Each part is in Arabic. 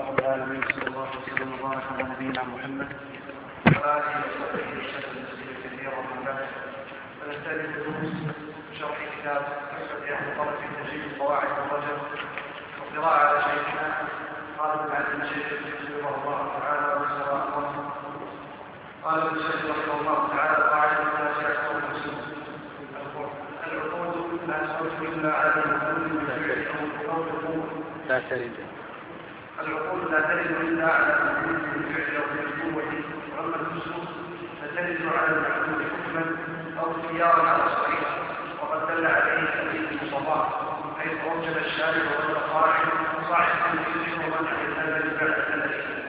رب العالمين، صلى الله وسلم وبارك على نبينا محمد وعلى آله وصحبه وسلم تسليما كثيرا. ومن بعد فنستهل دروس شرح كتاب تحفة أهل الطلب في تجريد القواعد والرجل والقراءة على شيخنا قال المعلم الشيخ رحمه الله تعالى وسواء الله. قال ابن الشيخ رحمه الله تعالى: قاعدة التاسعة والخمسون: العقود لا ترد إلا على المعلوم بالفعل أو بالقول. لا ترد. العقول لا ترد إلا على المعلوم بالفعل أو بالقوة، وأما النصوص فترد على المعلوم حكما أو اختيارا على الصحيح، وقد دل عليه حديث المصطفى حيث أوجب الشارع والقاعد صاحب الفقه ومنع الهدى بعد الثلاثين.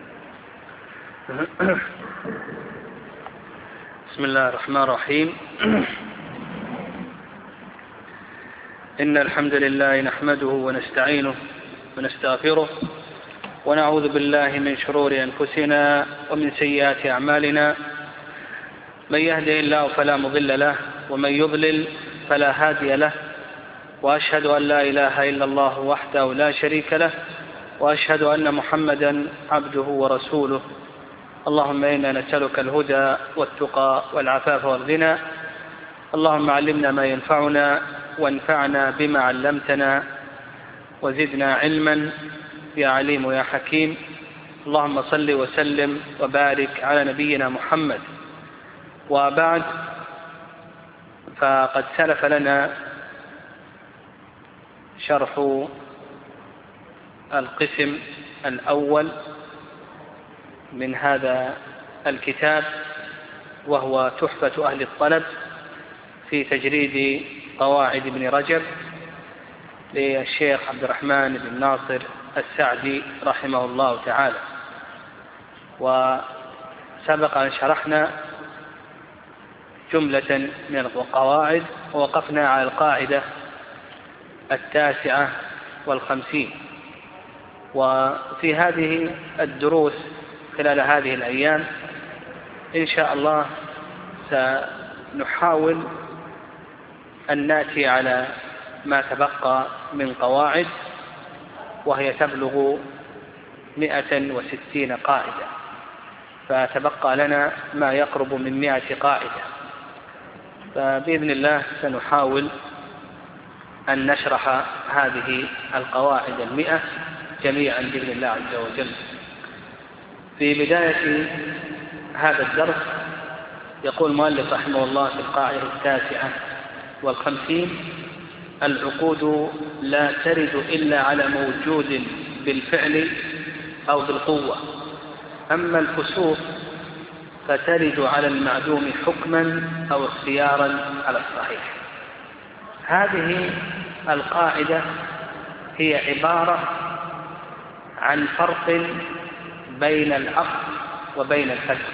بسم الله الرحمن الرحيم. إن الحمد لله نحمده ونستعينه ونستغفره ونعوذ بالله من شرور أنفسنا ومن سيئات أعمالنا. من يهده الله فلا مضل له ومن يضلل فلا هادي له، وأشهد أن لا إله إلا الله وحده لا شريك له، وأشهد أن محمدا عبده ورسوله. اللهم إنا نسألك الهدى والتقى والعفاف والغنى. اللهم علمنا ما ينفعنا وانفعنا بما علمتنا وزدنا علما يا عليم يا حكيم. اللهم صل وسلم وبارك على نبينا محمد. وبعد، فقد سلف لنا شرح القسم الأول من هذا الكتاب، وهو تحفة أهل الطلب في تجريد قواعد ابن رجب للشيخ عبد الرحمن بن ناصر السعدي رحمه الله تعالى. وسبق أن شرحنا جملة من القواعد، ووقفنا على القاعدة 59. وفي هذه الدروس خلال هذه الأيام إن شاء الله سنحاول أن نأتي على ما تبقى من قواعد، وهي تبلغ 160 قاعدة، فتبقى لنا ما يقرب من 100 قاعدة. فبإذن الله سنحاول أن نشرح هذه القواعد 100 جميعا بإذن الله عز وجل. في بداية هذا الدرس يقول المؤلف رحمه الله في القاعدة 59: العقود لا ترد إلا على موجود بالفعل أو بالقوة، أما الفسوق فترد على المعدوم حكما أو اختيارا على الصحيح. هذه القاعدة هي عبارة عن فرق بين العقد وبين الفسق.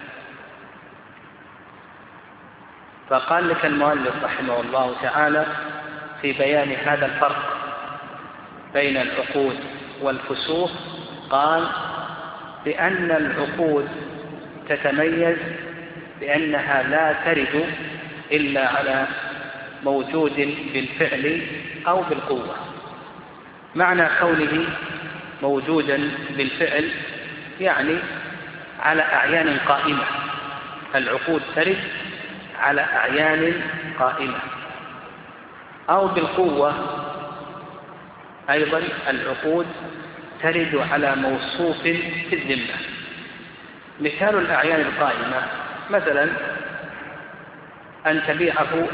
فقال لك المؤلف رحمه الله تعالى في بيان هذا الفرق بين العقود والفسوق، قال بأن العقود تتميز بأنها لا ترد إلا على موجود بالفعل أو بالقوة. معنى قوله موجودا بالفعل يعني على أعيان قائمة. العقود ترد على أعيان قائمة. أو بالقوة أيضا العقود ترد على موصوف في الذمة. مثال الأعيان القائمة مثلا أن تبيعه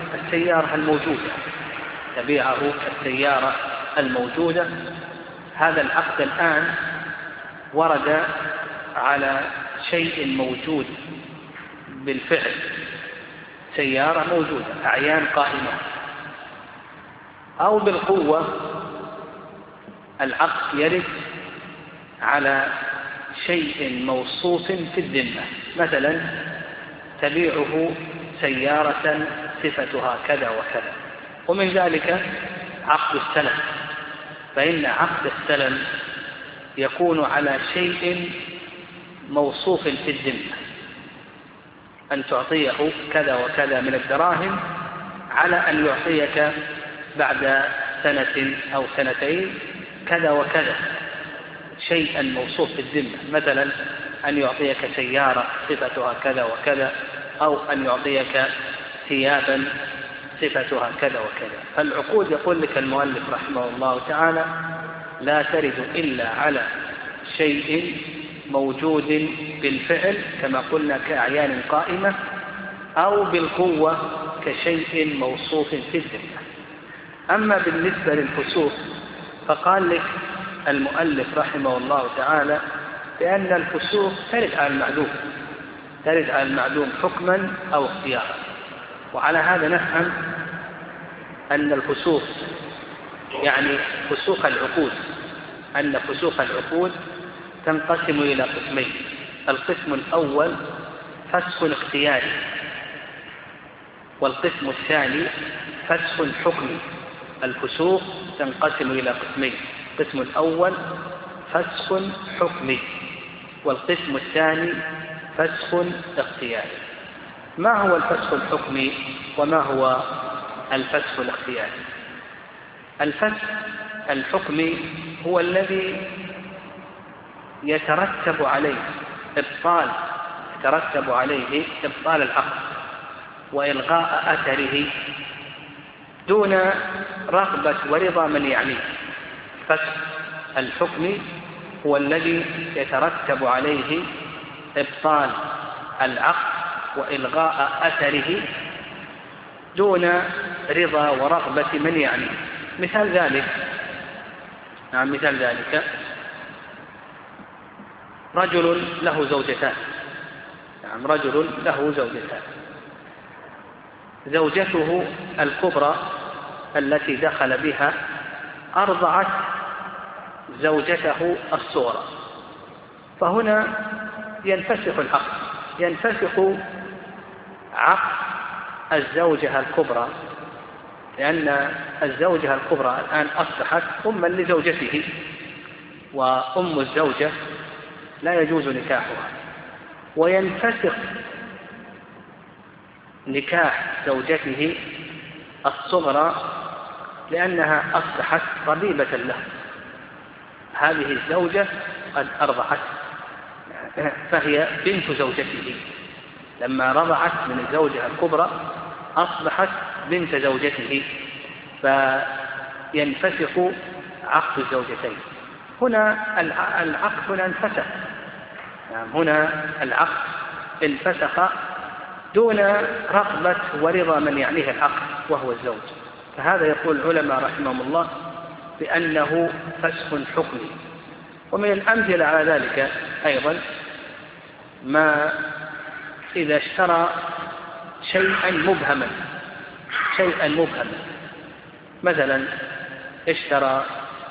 السيارة الموجودة. هذا العقد الآن ورد على شيء موجود بالفعل، سيارة موجودة، أعيان قائمة. أو بالقوة العقد يرد على شيء موصوف في الذمة، مثلا تبيعه سيارة صفتها كذا وكذا. ومن ذلك عقد السلم، فإن عقد السلم يكون على شيء موصوف في الذمة، أن تعطيه كذا وكذا من الدراهم على أن يعطيك بعد سنة أو سنتين كذا وكذا، شيئا موصوف بالذمة، مثلا أن يعطيك سيارة صفتها كذا وكذا، أو أن يعطيك ثيابا صفتها كذا وكذا. فالعقود يقول لك المؤلف رحمه الله تعالى لا ترد إلا على شيء موجود بالفعل كما قلنا كأعيان قائمة، أو بالقوة كشيء موصوف في الذمة. أما بالنسبة للفسوق فقال لك المؤلف رحمه الله تعالى بأن الفسوق ترد على المعدوم حكما أو اختيارا. وعلى هذا نفهم أن الفسوق يعني فسوق العقود، أن فسوق العقود تنقسم إلى قسمين. القسم الأول فسخ اختياري، والقسم الثاني فسخ حكمي. الفسوق تنقسم إلى قسمين: القسم الأول فسخ حكمي، والقسم الثاني فسخ اختياري. ما هو الفسخ الحكمي وما هو الفسخ الاختياري؟ الفسخ الحكمي هو الذي يترتب عليه إبطال العقد وإلغاء أثره دون رغبة ورضا من يعنيه. الفسخ الحكمي هو الذي يترتب عليه إبطال العقد وإلغاء أثره دون رضا ورغبة من يعنيه. مثال ذلك رجل له زوجتان. زوجته الكبرى التي دخل بها أرضعت زوجته الصغرى، فهنا ينفسخ عقد الزوجة الكبرى، لأن الزوجة الكبرى الآن أصبحت أما لزوجته، وأم الزوجة لا يجوز نكاحها، وينفسخ نكاح زوجته الصغرى لأنها أصبحت ربيبة له. هذه الزوجة قد أرضعت فهي بنت زوجته، لما رضعت من الزوجة الكبرى أصبحت بنت زوجته، فينفسخ عقد الزوجتين. هنا العقد انفسخ، هنا العقد انفسخ دون رغبة ورضا من يعنيه العقد وهو الزوج. فهذا يقول العلماء رحمهم الله بأنه فسخ حكمي. ومن الأمثلة على ذلك أيضا ما إذا اشترى شيئا مبهما، مثلا اشترى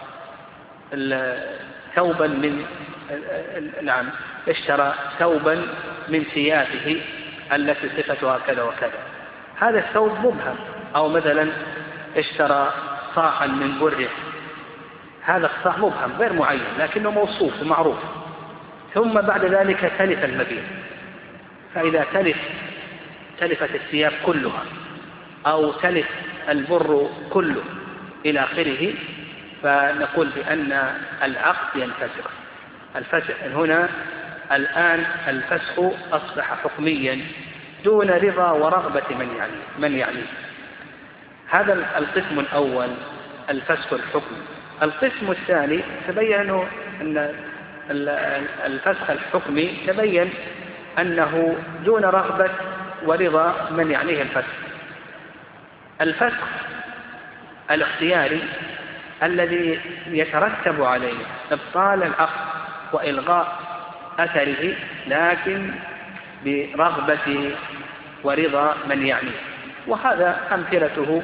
ثوبا من ثيابه التي صفتها كذا وكذا، هذا الثوب مبهم. أو مثلا اشترى صاعا من بره، هذا الصاع مبهم غير معين لكنه موصوف ومعروف، ثم بعد ذلك تلف المبيع. فإذا تلفت الثياب كلها أو تلف البر كله إلى آخره، فنقول بأن العقد ينفسخ. الفسخ هنا الآن الفسخ أصبح حكميا دون رضا ورغبة من يعنيه. هذا القسم الأول الفسخ الحكمي. القسم الثاني تبين أن الفسخ الحكمي تبين أنه دون رغبة ورضا من يعنيه الفسخ. الفسخ الاختياري الذي يترتب عليه إبطال العقد وإلغاء أثره لكن برغبة ورضا من يعنيه، وهذا أمثلته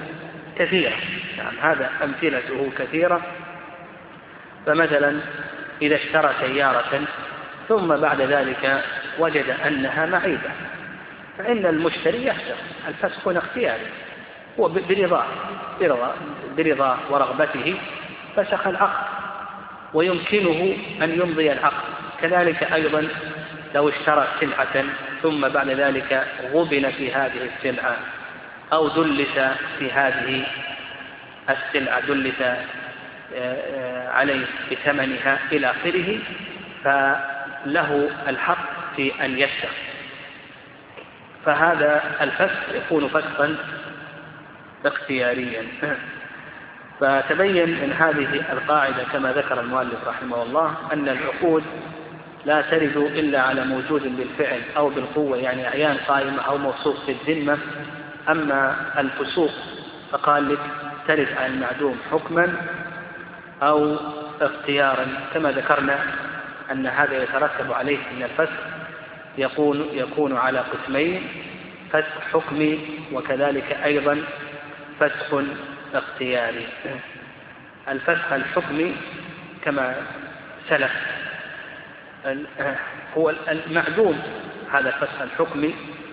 كثيرة. فمثلا إذا اشترى سيارة ثم بعد ذلك وجد أنها معيبة، فإن المشتري يفسخ. الفسخ اختياري، هو برضا ورغبته فسخ العقد ويمكنه أن يمضي العقد. كذلك أيضا لو اشترى سلعة ثم بعد ذلك غبن في هذه السلعة أو دلس في هذه السلعة، دلس عليه بثمنها إلى آخره، فله الحق في أن يفسخ. فهذا الفسخ يكون فسخا اختياريا. فتبين من هذه القاعدة كما ذكر المؤلف رحمه الله أن العقود لا ترد إلا على موجود بالفعل أو بالقوة، يعني أعيان قائمة أو موصوف في الذمة. أما الفسوق فقال لك ترد على المعدوم حكما أو اختيارا، كما ذكرنا أن هذا يترتب عليه أن الفسخ يكون على قسمين: فسخ حكمي وكذلك أيضا فسخ اختياري. الفسخ الحكمي كما سلف هو المعدوم، هذا الفسخ الحكمي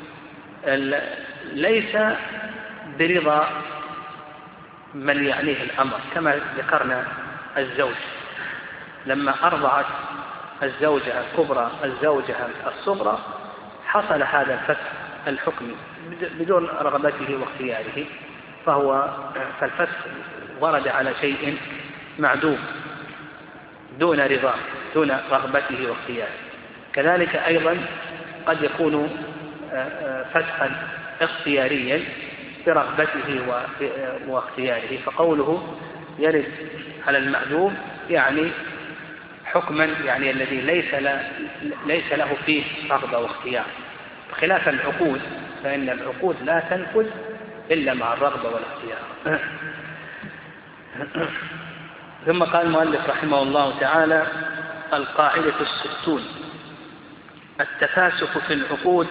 ليس برضا من يعنيه الأمر، كما ذكرنا الزوج لما أرضعت الزوجة الكبرى الزوجة الصغرى حصل هذا الفسخ الحكمي بدون رغبته واختياره، فالفسخ ورد على شيء معدوم دون رضاه دون رغبته واختياره. كذلك أيضا قد يكون فسخا اختياريا برغبته واختياره، فقوله يرد على المعدوم يعني حكما، يعني الذي ليس له فيه رغبة واختيار، بخلاف العقود فإن العقود لا تنفذ إلا مع الرغبة والاختيار. ثم قال المؤلف رحمه الله تعالى: القاعدة 60: التفاسخ في العقود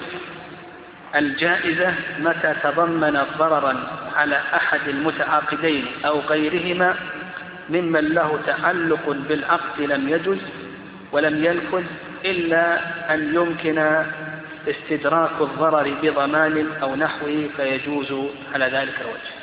الجائزة متى تضمن ضررا على أحد المتعاقدين أو غيرهما ممن له تعلق بالعقد لم يجز ولم ينفذ إلا أن يمكن استدراك الضرر بضمان أو نحوه فيجوز على ذلك الوجه.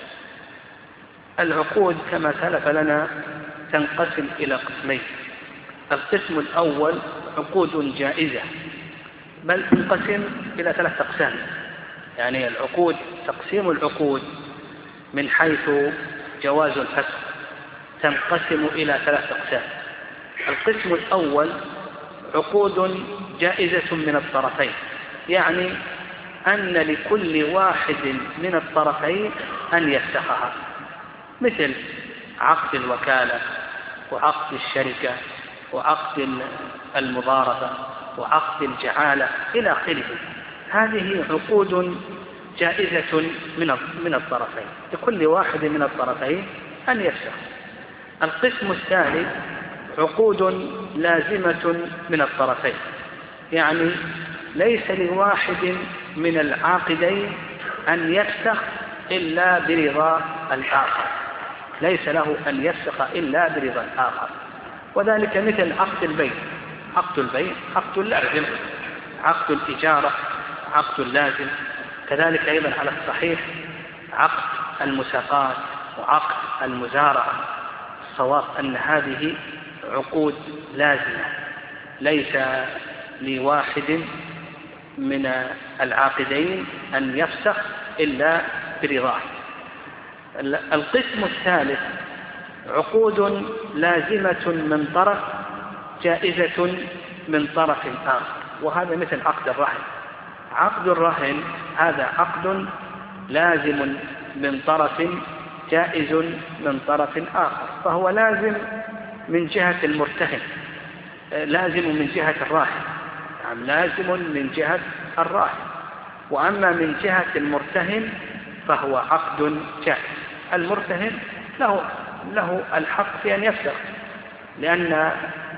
العقود كما سلف لنا تنقسم إلى قسمين: القسم الأول عقود جائزة، بل تنقسم إلى 3 أقسام، يعني العقود تقسيم العقود من حيث جواز الفسخ تنقسم إلى 3 أقسام. القسم الأول عقود جائزة من الطرفين، يعني أن لكل واحد من الطرفين أن يفسخها، مثل عقد الوكالة وعقد الشركة وعقد المضاربة وعقد الجعالة إلى آخره. هذه عقود جائزة من الطرفين، لكل واحد من الطرفين أن يفسخ. القسم الثالث عقود لازمة من الطرفين، يعني ليس لواحد من العاقدين أن يفسخ إلا برضا الآخر، ليس له أن يفسخ إلا برضا الآخر. وذلك مثل عقد البيع، عقد لازم، عقد الإجارة عقد لازم، كذلك أيضا على الصحيح عقد المساقات وعقد المزارعة. الصواب أن هذه عقود لازمة ليس لواحد من العاقدين أن يفسخ إلا برضاه. القسم الثالث عقود لازمة من طرف جائزة من طرف آخر، وهذا مثل عقد الرهن. عقد الرهن هذا عقد لازم من طرف جائز من طرف آخر، فهو لازم من جهة المرتهن، لازم من جهة الراهن، يعني لازم من جهة الراهن، وأما من جهة المرتهن فهو عقد جائز. المرتهن له الحق في أن يفسخ، لأن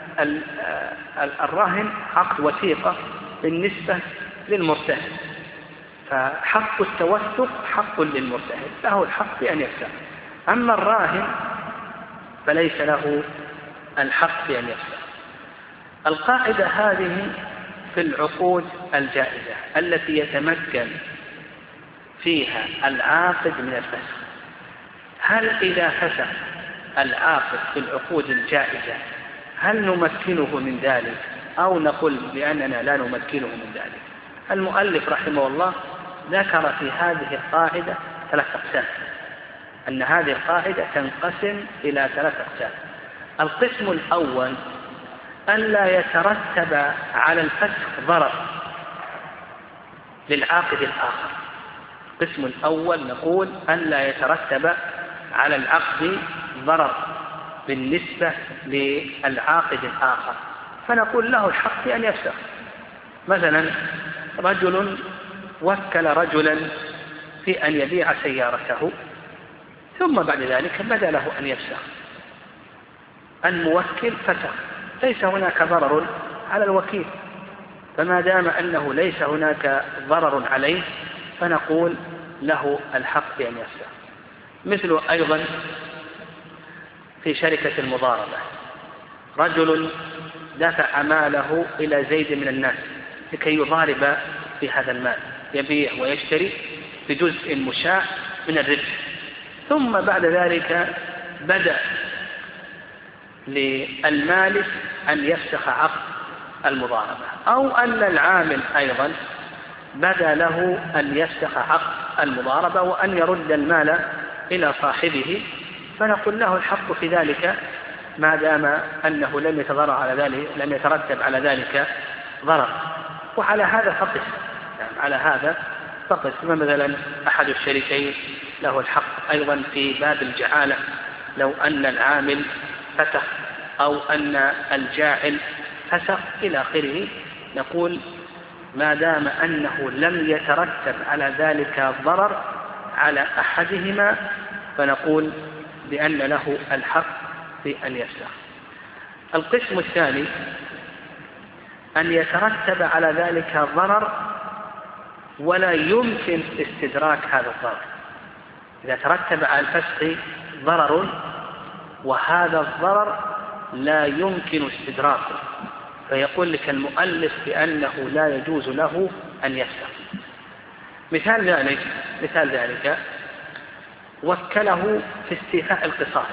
الراهن عقد وثيقة بالنسبة للمرتهن، فحق التوثق حق للمرتهن، له الحق في أن يفسخ. أما الراهن فليس له الحق في أن يفسخ. القاعدة هذه في العقود الجائزة التي يتمكن فيها العاقد من الفسخ. هل إذا فسخ العاقد في العقود الجائزة هل نمكنه من ذلك أو نقول بأننا لا نمكنه من ذلك؟ المؤلف رحمه الله ذكر في هذه القاعدة 3 أقسام، أن هذه القاعدة تنقسم إلى 3 أقسام. القسم الأول ألا يترتب على الفسخ ضرر للعاقد الآخر. القسم الأول نقول ألا يترتب على العقد ضرر بالنسبة للعاقد الآخر، فنقول له الحق في أن يفسخ. مثلا رجل وكل رجلا في أن يبيع سيارته، ثم بعد ذلك بدا له أن يفسخ. الموكل فسخ، ليس هناك ضرر على الوكيل، فما دام أنه ليس هناك ضرر عليه فنقول له الحق بأن يفسخ. مثل أيضا في شركة المضاربة، رجل دفع ماله إلى زيد من الناس لكي يضارب بهذا المال، يبيع ويشتري بجزء مشاع من الربح، ثم بعد ذلك بدأ للمالك أن يفسخ عقد المضاربة، أو أن العامل أيضا بدا له أن يفسخ عقد المضاربة وأن يرد المال إلى صاحبه، فنقول له الحق في ذلك ما دام أنه لم يترتب على ذلك ضرر. وعلى هذا فقس، يعني على هذا فقس. مثلا أحد الشريكين له الحق أيضا في باب الجعالة، لو أن العامل فسخ أو أن الجاعل فسخ إلى آخره، نقول ما دام أنه لم يترتب على ذلك ضرر على أحدهما فنقول بأن له الحق في أن يفسخ. القسم الثاني أن يترتب على ذلك ضرر ولا يمكن استدراك هذا الضرر. إذا ترتب على الفسخ ضرر وهذا الضرر لا يمكن استدراكه، فيقول لك المؤلف بأنه لا يجوز له أن يفسخ. مثال ذلك وكله في استيفاء القصاص.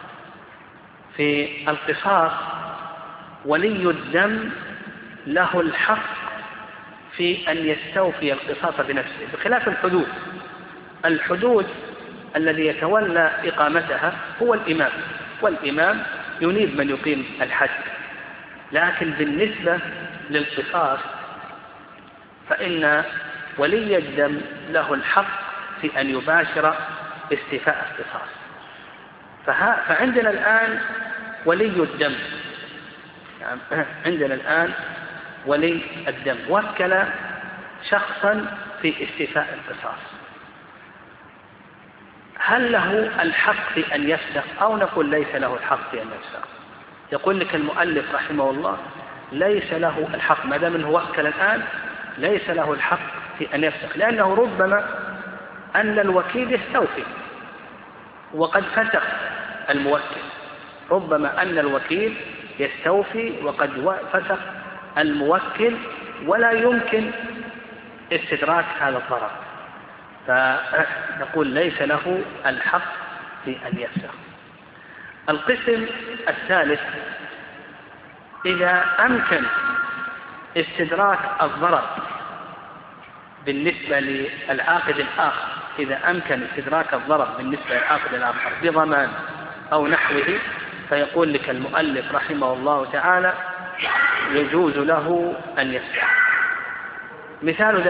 في القصاص ولي الدم له الحق في أن يستوفي القصاص بنفسه، بخلاف الحدود الذي يتولى إقامتها هو الإمام، والإمام ينيب من يقيم الحد. لكن بالنسبة للقصاص فإن ولي الدم له الحق في أن يباشر استيفاء القصاص. فعندنا الآن ولي الدم، يعني عندنا الآن ولي الدم وكل شخصا في استيفاء القصاص، هل له الحق في أن يفسخ أو نقول ليس له الحق في أن يفسخ؟ يقول لك المؤلف رحمه الله ليس له الحق، ما دام انه وكل الآن ليس له الحق في أن يفسخ، لأنه ربما أن الوكيل يستوفي وقد فسخ الموكل، ربما أن الوكيل يستوفي وقد فسخ الموكل ولا يمكن استدراك هذا الضرر، فنقول ليس له الحق في أن يفسخ. القسم الثالث إذا أمكن استدراك الضرر بالنسبة للعاقد الآخر، إذا أمكن استدراك الضرر بالنسبة للعاقد الآخر بضمان أو نحوه، فيقول لك المؤلف رحمه الله تعالى يجوز له أن يفسخ. مثال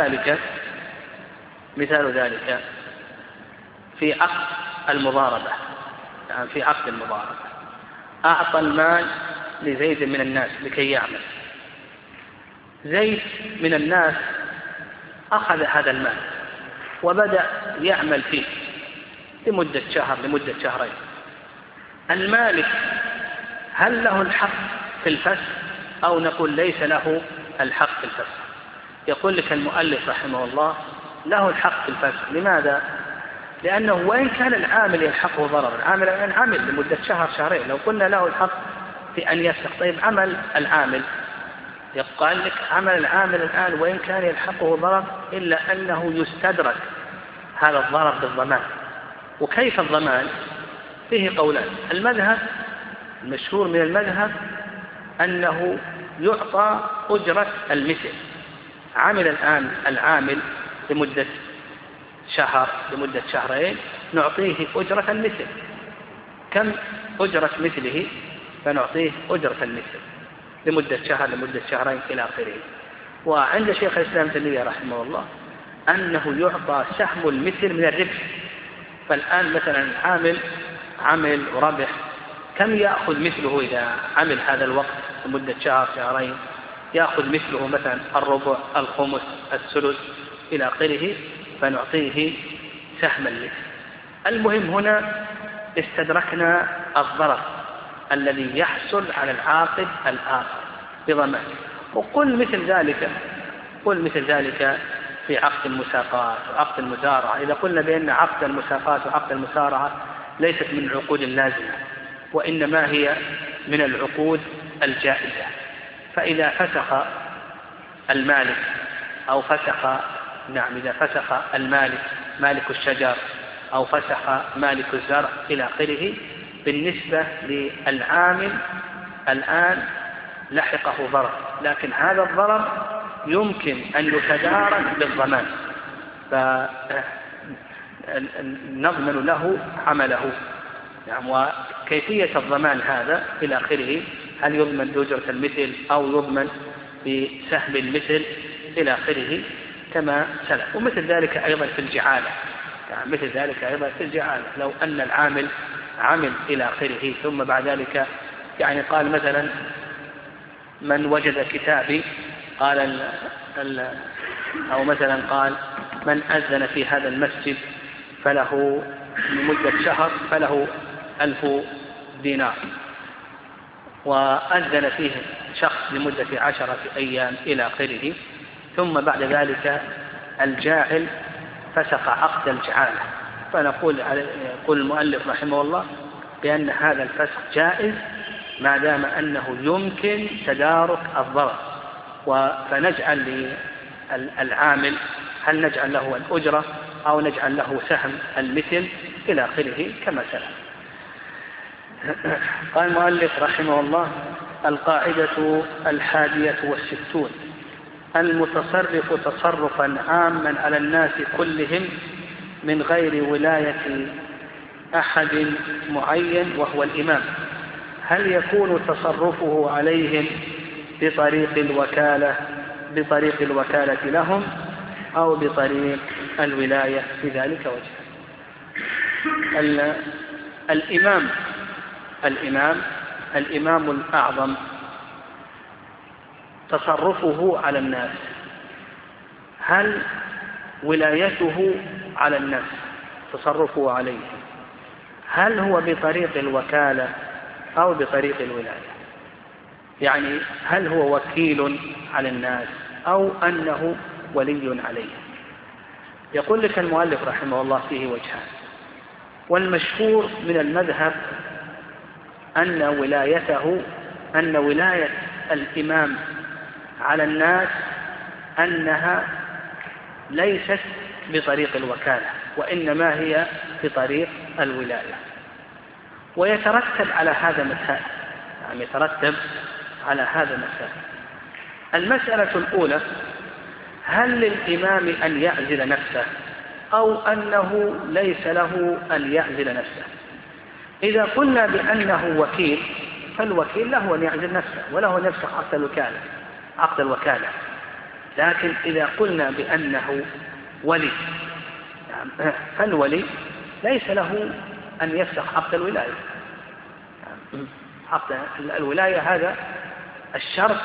ذلك في عقد المضاربة، يعني في عقد المضاربة أعطى المال لزيد من الناس لكي يعمل. زيد من الناس أخذ هذا المال وبدأ يعمل فيه لمدة شهر لمدة شهرين. المالك هل له الحق في الفسخ أو نقول ليس له الحق في الفسخ؟ يقول لك المؤلف رحمه الله له الحق في الفسخ. لماذا؟ لأنه وإن كان العامل يلحقه ضرر، العامل الآن عمل لمدة شهر شهرين، لو قلنا له الحق في أن يفسخ، طيب عمل العامل، يقال لك عمل العامل الآن وإن كان يلحقه ضرر إلا أنه يستدرك هذا الضرر بالضمان. وكيف الضمان؟ فيه قولان. المذهب المشهور من المذهب أنه يعطى أجرة المثل. عمل الآن العامل لمدة شهر لمدة شهرين، نعطيه أجرة المثل. كم أجرة مثله؟ فنعطيه أجرة المثل لمدة شهر لمدة شهرين إلى آخره. وعند شيخ الإسلام ابن تيمية رحمه الله أنه يعطى سهم المثل من الربح. فالآن مثلا عمل وربح، كم يأخذ مثله إذا عمل هذا الوقت لمدة شهر شهرين؟ يأخذ مثله مثلا الربع، الخمس، الثلث إلى آخره، فنعطيه سهم المثل. المهم هنا استدركنا الضرر الذي يحصل على العاقد الآخر بضمان. وقل مثل ذلك في عقد المساقات وعقد المزارعة. إذا قلنا بأن عقد المساقات وعقد المزارعة ليست من العقود اللازمة وإنما هي من العقود الجائزة، فإذا فسخ المالك أو إذا فسخ المالك مالك الشجر أو فسخ مالك الزرع إلى آخره، بالنسبة للعامل الآن لحقه ضرر، لكن هذا الضرر يمكن أن يتدارك بالضمان، فنضمن له عمله. وكيفية الضمان هذا إلى آخره، هل يضمن بأجرة المثل أو يضمن بسهم المثل إلى آخره كما سلف. ومثل ذلك أيضا في الجعالة، لو أن العامل عمل إلى آخره ثم بعد ذلك قال مثلا من وجد كتابي أو مثلا قال من أذن في هذا المسجد فله لمدة شهر فله 1000 دينار، وأذن فيه شخص لمدة 10 أيام إلى آخره، ثم بعد ذلك الجاعل فسخ عقد الجعالة، فنقول يقول المؤلف رحمه الله بأن هذا الفسخ جائز ما دام أنه يمكن تدارك الضرر. فنجعل للعامل، هل نجعل له الأجرة أو نجعل له سهم المثل إلى آخره كما سلف. قال المؤلف رحمه الله: القاعدة 61: المتصرف تصرفا عاما على الناس كلهم من غير ولاية أحد معين وهو الإمام، هل يكون تصرفه عليهم بطريق الوكالة لهم أو بطريق الولاية؟ في ذلك وجه. الإمام الأعظم تصرفه على الناس، هل ولايته على الناس تصرفه عليهم هل هو بطريق الوكالة أو بطريق الولاية؟ هل هو وكيل على الناس أو أنه ولي عليهم؟ يقول لك المؤلف رحمه الله فيه وجهان، والمشهور من المذهب أن ولاية الإمام على الناس أنها ليست بطريق الوكالة وإنما هي بطريق الولاية. ويترتب على هذا مسائل، يترتب على هذا مسائل. المسألة الأولى: هل للإمام أن يعزل نفسه أو أنه ليس له أن يعزل نفسه؟ إذا قلنا بأنه وكيل فالوكيل له أن يعزل نفسه وله أن يفسخ عقد الوكالة. لكن إذا قلنا بأنه ولي فالولي ليس له أن يفسخ عقد الولاية. عقد الولاية هذا الشرط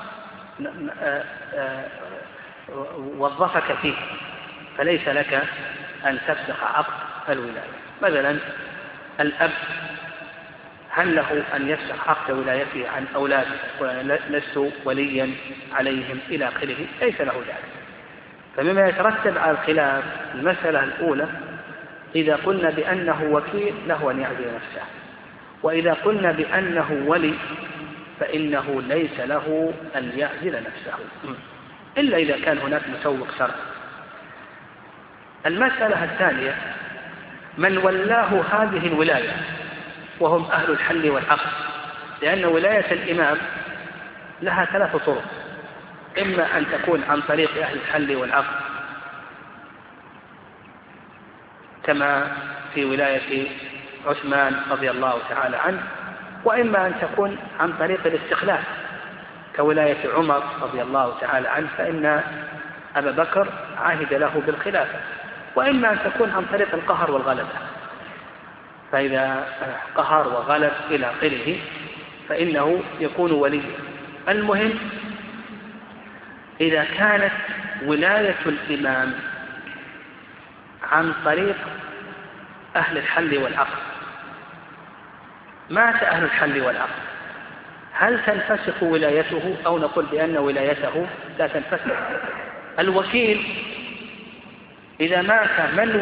وظفك فيه، فليس لك أن تفسخ عقد الولاية. مثلا الأب هل له أن يفسخ عقد ولايته عن أولاده لست وليا عليهم إلى آخره؟ ليس له ذلك. فمما يترتب على الخلاف المسألة الأولى: إذا قلنا بأنه وكيل له أن يعزل نفسه، وإذا قلنا بأنه ولي فإنه ليس له أن يعزل نفسه إلا إذا كان هناك مسوق شرعي. المسألة الثانية: من ولاه هذه الولاية وهم أهل الحل والعقد، لأن ولاية الإمام لها 3 طرق: إما أن تكون عن طريق أهل الحل والعقد كما في ولاية عثمان رضي الله تعالى عنه، وإما أن تكون عن طريق الاستخلاف كولاية عمر رضي الله تعالى عنه، فإن أبا بكر عهد له بالخلافة، وإما أن تكون عن طريق القهر والغلبة، فإذا قهر وغلب إلى آخره فإنه يكون وليا. المهم إذا كانت ولاية الإمام عن طريق أهل الحل والعقد، مات أهل الحل والعقد، هل تنفسخ ولايته أو نقول بأن ولايته لا تنفسخ؟ الوكيل إذا مات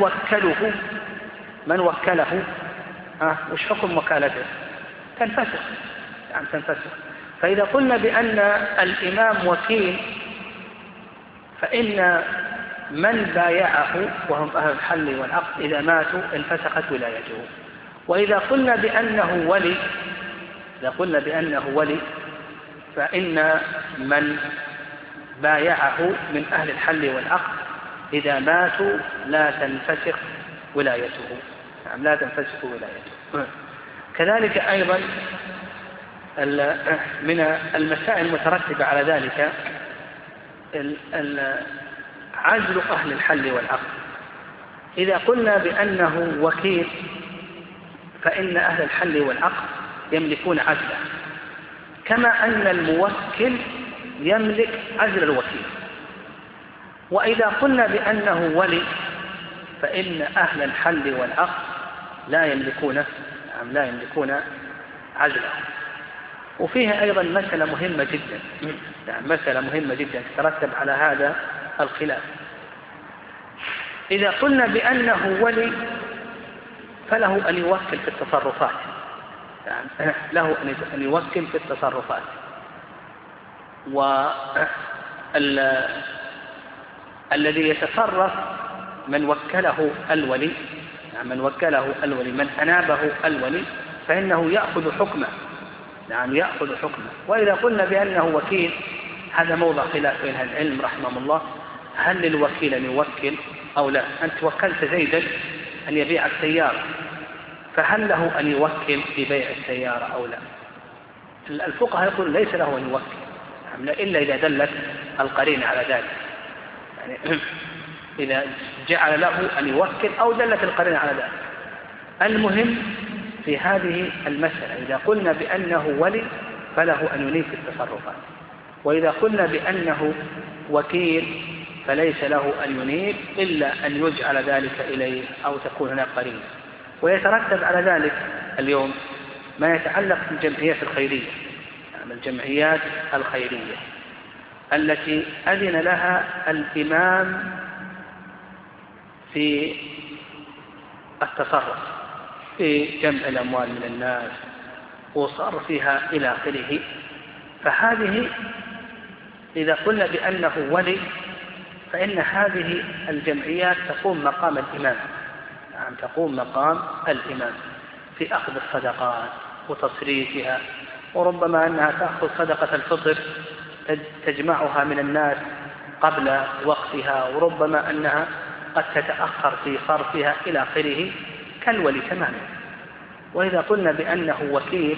من وكله وش حكم وكالته؟ تنفسخ، يعني تنفسخ. فإذا قلنا بأن الإمام وكيل فإن من بايعه وهم أهل الحل والعقد إذا ماتوا انفسخت ولايته. وإذا قلنا بأنه ولي فإن من بايعه من أهل الحل والعقد إذا ماتوا لا تنفسخ ولايته، يعني لا تنفسخ ولايته. كذلك أيضا من المسائل المترتبة على ذلك عزل أهل الحل والعقد. إذا قلنا بأنه وكيل فإن أهل الحل والعقد يملكون عزله، كما أن الموكل يملك عزل الوكيل. وإذا قلنا بأنه ولي فإن أهل الحل والعقد لا يملكون عزله. وفيها أيضا مسألة مهمة جدا تترتب على هذا الخلاف. إذا قلنا بأنه ولي فله أن يوكل في التصرفات، يعني له أن يوكل في التصرفات. والذي يتصرف من وكله الولي، يعني من أنابه الولي فإنه يأخذ حكمه، وإذا قلنا بأنه وكيل هذا موضع خلاف بين العلم رحمه الله، هل للوكيل أن يوكل أو لا؟ أنت وكلت زيدا أن يبيع السيارة، فهل له أن يوكل في بيع السيارة أو لا؟ الفقهاء يقول ليس له أن يوكل إلا إذا دلت القرينة على ذلك، يعني إذا جعل له أن يوكل أو دلت القرينة على ذلك. المهم في هذه المسألة إذا قلنا بأنه ولي فله أن ينيب في التصرفات، وإذا قلنا بأنه وكيل فليس له أن ينيب إلا أن يجعل ذلك إليه أو تكون هناك قرينة. ويترتب على ذلك اليوم ما يتعلق بالجمعيات الخيرية، يعني الجمعيات الخيرية التي أذن لها الإمام في التصرف في جمع الأموال من الناس وصرفها إلى آخره. فهذه إذا قلنا بأنه ولي فإن هذه الجمعيات تقوم مقام الإمام، يعني تقوم مقام الإمام في أخذ الصدقات وتصريفها، وربما أنها تأخذ صدقة الفطر تجمعها من الناس قبل وقتها، وربما أنها قد تتأخر في صرفها إلى آخره كالولي تماما. وإذا قلنا بأنه وكيل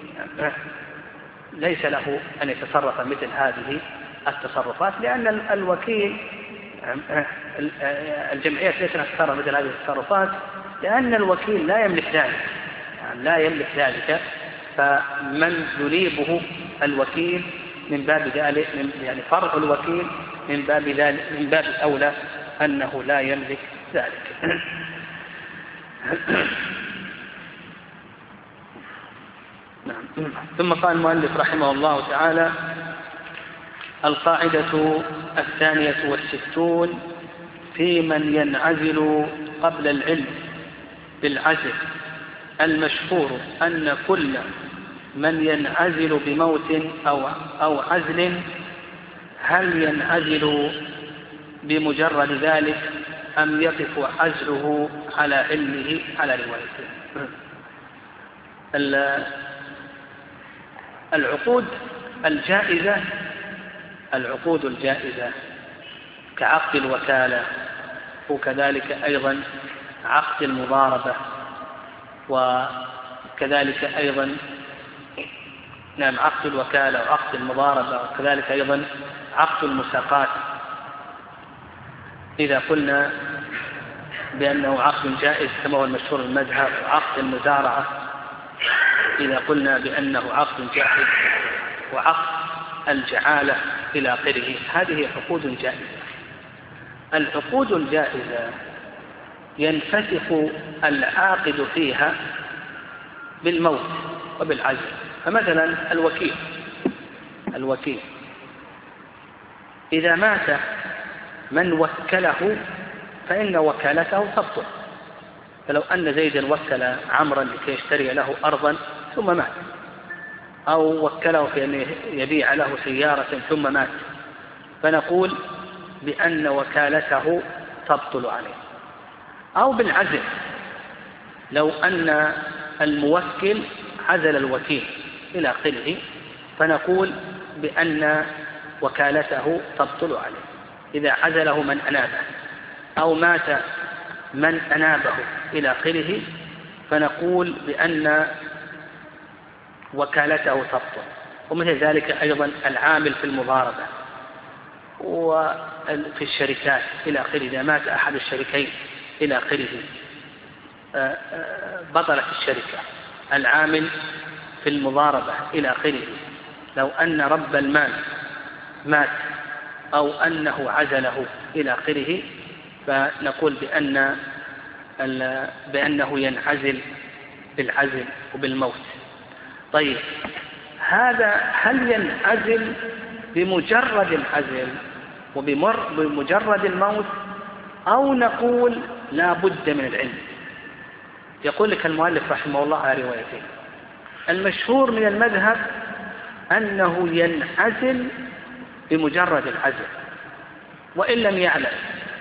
ليس له أن يتصرف مثل هذه التصرفات، لأن الوكيل الجمعيات ليس لها تتصرف مثل هذه التصرفات لأن الوكيل لا يملك ذلك، فمن يليبه الوكيل من باب ذلك، يعني فرع الوكيل من باب أولى أنه لا يملك ذلك. ثم قال المؤلف رحمه الله تعالى: القاعدة 62 في من ينعزل قبل العلم بالعزل. المشهور أن كل من ينعزل بموت أو عزل هل ينعزل بمجرد ذلك أم يقف عزله على علمه على روايته. العقود الجائزة كعقد الوكالة، وكذلك أيضا عقد المضاربة، وكذلك أيضا نعم، عقد الوكالة وعقد المضاربة، وكذلك أيضا عقد المساقات إذا قلنا بأنه عقد جائز كما هو المشهور المذهب، وعقد المزارعة إذا قلنا بأنه عقد جائز، وعقد الجعالة إلى آخره. هذه عقود جائزة. العقود الجائزة ينفسخ العاقد فيها بالموت وبالعزل. فمثلا الوكيل إذا مات من وكله فإن وكالته تبطل. فلو أن زيدا وكل عمرا لكي يشتري له أرضا ثم مات، أو وكله في أن يبيع له سيارة ثم مات، فنقول بأن وكالته تبطل عليه. أو بالعزل، لو أن الموكل عزل الوكيل إلى آخره، فنقول بأن وكالته تبطل عليه. إذا عزله من أنابه أو مات من أنابه إلى آخره، فنقول بأن وكالته تبطل. ومثل ذلك أيضا العامل في المضاربة وفي الشركات إلى آخره، إذا مات أحد الشريكين إلى آخره بطلت الشركة. العامل في المضاربة إلى آخره، لو أن رب المال مات أو أنه عزله إلى آخره، فنقول بأنه ينعزل بالعزل وبالموت. طيب، هذا هل ينعزل بمجرد العزل وبمجرد الموت، أو نقول لا بد من العلم؟ يقول لك المؤلف رحمه الله على روايتين. المشهور من المذهب أنه ينعزل بمجرد العزل وإن لم يعلم،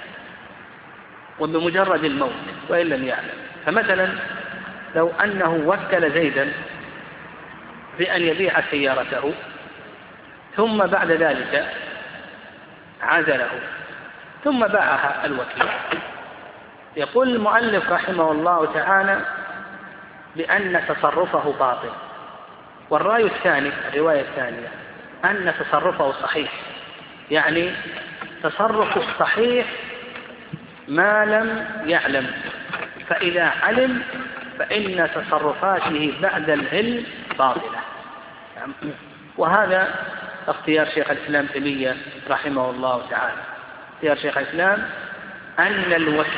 وبمجرد الموت وإن لم يعلم. فمثلا لو أنه وكل زيدا بأن يبيع سيارته ثم بعد ذلك عزله ثم باعها الوكيل، يقول المؤلف رحمه الله تعالى بأن تصرفه باطل. والرأي الثاني، الرواية الثانية، أن تصرفه صحيح، يعني تصرف الصحيح ما لم يعلم، فإذا علم فإن تصرفاته بعد العلم باطلة. وهذا اختيار شيخ الإسلام تيمية رحمه الله تعالى. اختيار شيخ الإسلام أن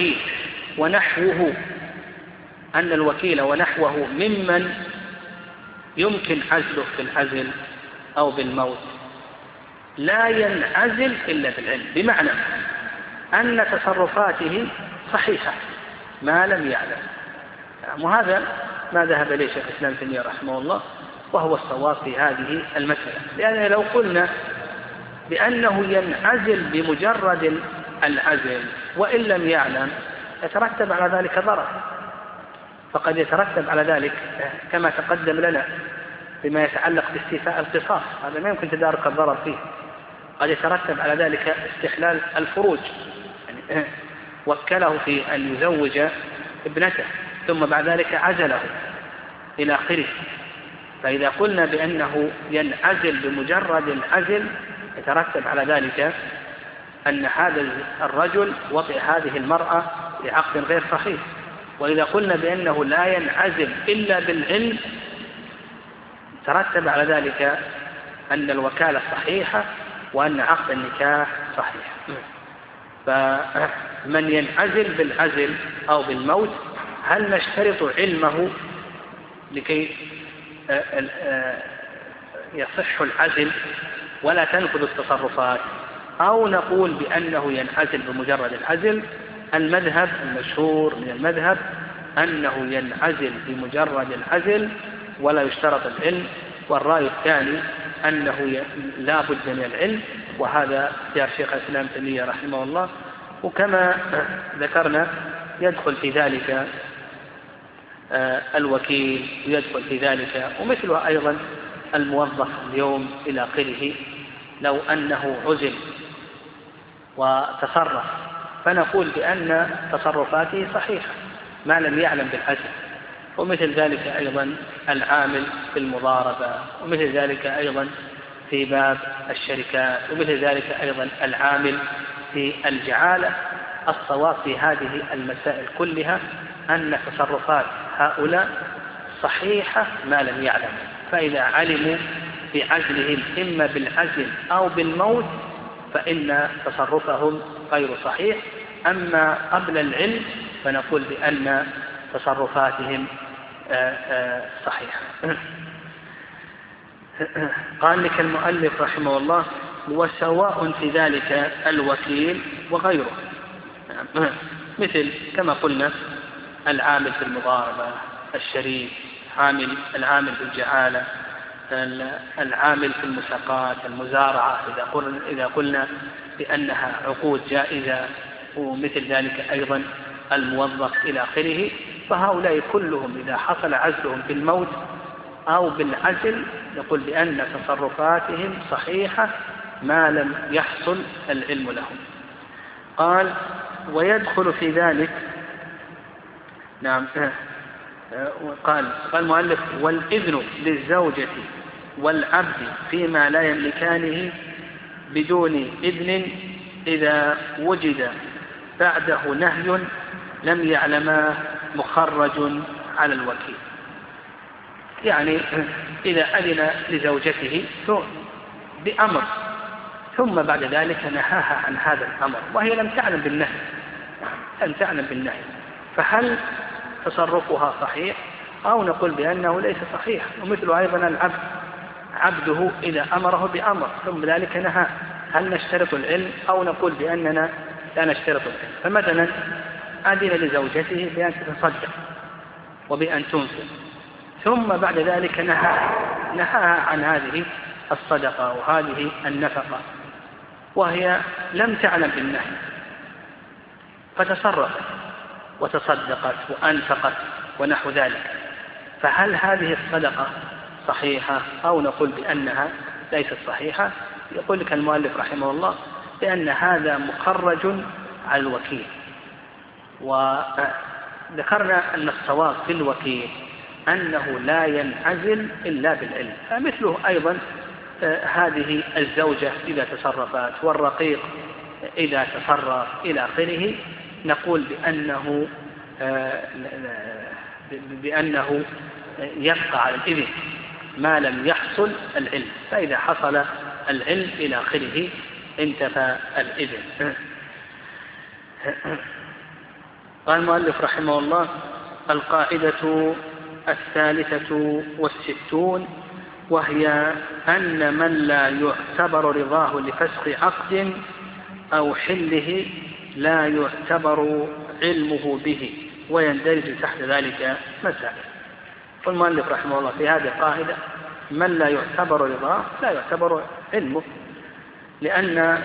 الوكيل ونحوه ممن يمكن عزله في العزل أو بالموت لا ينعزل إلا بالعلم، بمعنى أن تصرفاته صحيحة ما لم يعلم. وهذا ما ذهب إليه شيخ الإسلام تيمية رحمه الله، وهو الصواب في هذه المسألة. لأن لو قلنا بأنه ينعزل بمجرد العزل وإن لم يعلم يترتب على ذلك ضرر، فقد يترتب على ذلك كما تقدم لنا بما يتعلق باستيفاء القصاص، هذا ما يمكن تدارك الضرر فيه. قد يترتب على ذلك استحلال الفروج، يعني وكله في أن يزوج ابنته ثم بعد ذلك عزله إلى آخره. فإذا قلنا بأنه ينعزل بمجرد العزل يترتب على ذلك أن هذا الرجل وطئ هذه المرأة لعقد غير صحيح. وإذا قلنا بأنه لا ينعزل إلا بالعلم ترتب على ذلك أن الوكالة صحيحة وأن عقد النكاح صحيح. فمن ينعزل بالعزل أو بالموت هل نشترط علمه لكي يصح العزل ولا تنفذ التصرفات، أو نقول بأنه ينعزل بمجرد العزل؟ المذهب المشهور من المذهب أنه ينعزل بمجرد العزل ولا يشترط العلم. والرأي الثاني أنه لا بد من العلم، وهذا اختيار شيخ الإسلام تيمية رحمه الله. وكما ذكرنا يدخل في ذلك الوكيل، يدخل في ذلك ومثله أيضا الموظف اليوم إلى آخره. لو أنه عزل وتصرف فنقول بأن تصرفاته صحيحة ما لم يعلم بالعزل، ومثل ذلك أيضا العامل في المضاربة، ومثل ذلك أيضا في باب الشركات، ومثل ذلك أيضا العامل في الجعالة. الصواب في هذه المسائل كلها أن تصرفات هؤلاء صحيحة ما لم يعلموا، فإذا علموا بعزلهم إما بالعزل أو بالموت فإن تصرفهم غير صحيح. أما قبل العلم فنقول بأن تصرفاتهم صحيحة. قال لك المؤلف رحمه الله: وسواء في ذلك الوكيل وغيره، مثل كما قلنا العامل في المضاربة، الشريك، العامل في الجعالة، العامل في المساقات، المزارعة إذا قلنا بأنها عقود جائزة، ومثل ذلك أيضا الموظف إلى آخره. فهؤلاء كلهم إذا حصل عزلهم بالموت أو بالعزل نقول بأن تصرفاتهم صحيحة ما لم يحصل العلم لهم. قال: ويدخل في ذلك، نعم، قال المؤلف: والإذن للزوجة والعبد فيما لا يملكانه بدون إذن إذا وجد بعده نهي لم يعلماه مخرج على الوكيل. يعني إذا أذن لزوجته بأمر ثم بعد ذلك نهاها عن هذا الأمر وهي لم تعلم بالنهي، فهل تصرفها صحيح أو نقول بأنه ليس صحيح؟ ومثل أيضا العبد، عبده إذا أمره بأمر ثم ذلك نهى، هل نشترط العلم أو نقول بأننا لا نشترط العلم؟ فمثلا أذن لزوجته بأن تتصدق وبأن تنفق ثم بعد ذلك نهاها عن هذه الصدقة وهذه النفقة وهي لم تعلم بالنهي، فتصرفت وتصدقت وأنفقت ونحو ذلك، فهل هذه الصدقة صحيحة أو نقول بأنها ليست صحيحة؟ يقول لك المؤلف رحمه الله بأن هذا مخرج على الوكيل. وذكرنا أن الصواب في الوكيل أنه لا ينعزل إلا بالعلم، فمثله أيضا هذه الزوجة إذا تصرفت والرقيق إذا تصرف إلى آخره نقول بأنه يبقى على الإذن ما لم يحصل العلم، فإذا حصل العلم إلى آخره انتفى الإذن. قال المؤلف رحمه الله: القاعدة 63 وهي أن من لا يعتبر رضاه لفسخ عقد أو حله لا يعتبر علمه به، ويندرج تحت ذلك مسائل. والمؤلف رحمه الله في هذه القاعدة من لا يعتبر رضاه لا يعتبر علمه، لأن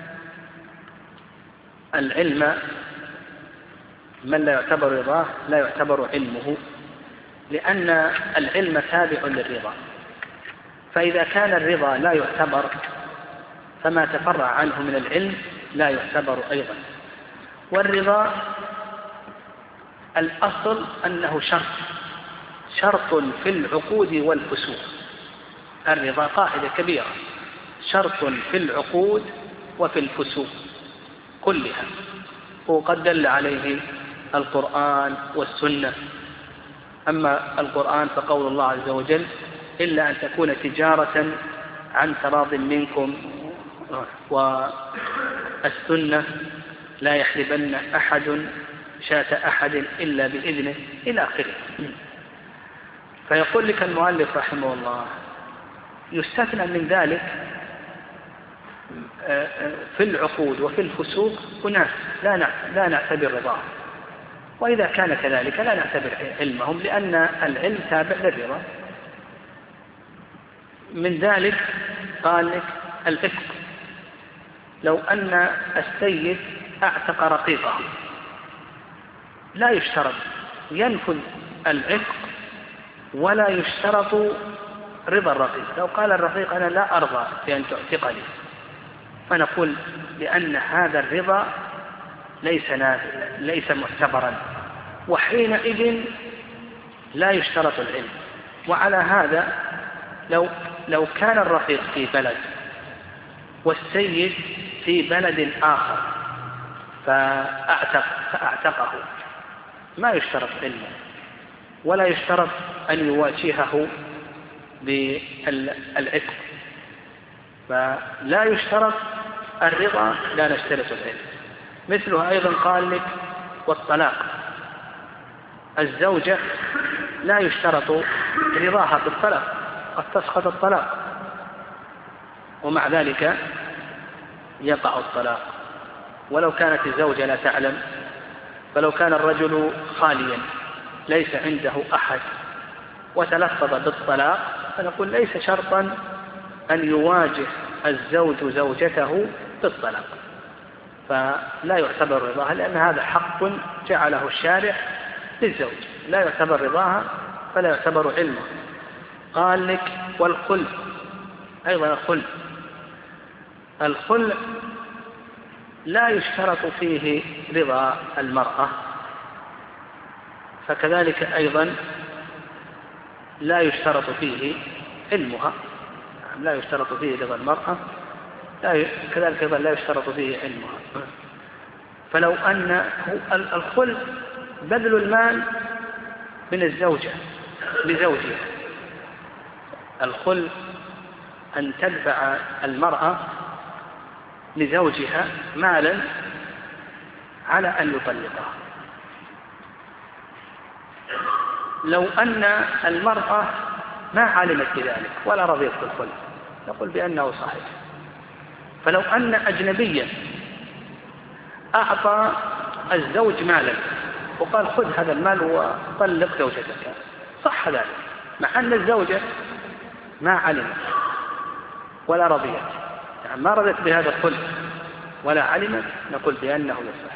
العلم من لا يعتبر رضاه لا يعتبر علمه، لأن العلم تابع للرضا، فإذا كان الرضا لا يعتبر فما تفرع عنه من العلم لا يعتبر أيضا. والرضا الأصل أنه شرط في العقود والفسوق. الرضا قاعدة كبيرة، شرط في العقود وفي الفسوق كلها، وقد دل عليه القرآن والسنة. أما القرآن فقول الله عز وجل: إلا أن تكون تجارة عن تراض منكم، والسنة: لا يحلبن أحد شاة أحد إلا بإذنه، إلى آخره. فيقول لك المؤلف رحمه الله: يستثنى من ذلك في العقود وفي الفسوق أناس لا نعتبر رضاه، وإذا كان كذلك لا نعتبر علمهم، لأن العلم تابع للرضا. من ذلك قال لك العتق، لو أن السيد اعتق رقيقه لا يشترط، ينفذ العتق ولا يشترط رضا الرقيق. لو قال الرقيق: أنا لا أرضى بأن تعتقني، فنقول بأن هذا الرضا ليس معتبرا، وحينئذ لا يشترط العلم. وعلى هذا لو كان الرقيق في بلد والسيد في بلد آخر فأعتقه ما يشترط علمه، ولا يشترط أن يواجهه بالعتق، فلا يشترط الرضا، لا نشترط العلم. مثله أيضا قال لك والطلاق، الزوجة لا يشترط رضاها بالطلاق، قد تسقط الطلاق ومع ذلك يقع الطلاق ولو كانت الزوجة لا تعلم. فلو كان الرجل خاليا ليس عنده أحد وتلفظ بالطلاق فنقول ليس شرطا أن يواجه الزوج زوجته بالطلاق، فلا يعتبر رضاها، لأن هذا حق جعله الشارع للزوج، لا يعتبر رضاها فلا يعتبر علمه. قال لك والخلع أيضا، الخلع لا يشترط فيه رضا المرأة، فكذلك أيضا لا يشترط فيه علمها، لا يشترط فيه رضا المرأة، كذلك أيضا لا يشترط فيه علمها. فلو أن الخلع بذل المال من الزوجة لزوجها، الخلع أن تدفع المرأة لزوجها مالا على أن يطلقها. لو أن المرأة ما علمت بذلك ولا رضيت بالخلع نقول بأنه صحيح. فلو أن أجنبيا أعطى الزوج مالا وقال خذ هذا المال وطلق زوجتك، صح ذلك، مع أن الزوجة ما علمت ولا رضيت، يعني ما رضيت بهذا الخلع ولا علمت، نقول بأنه يصح.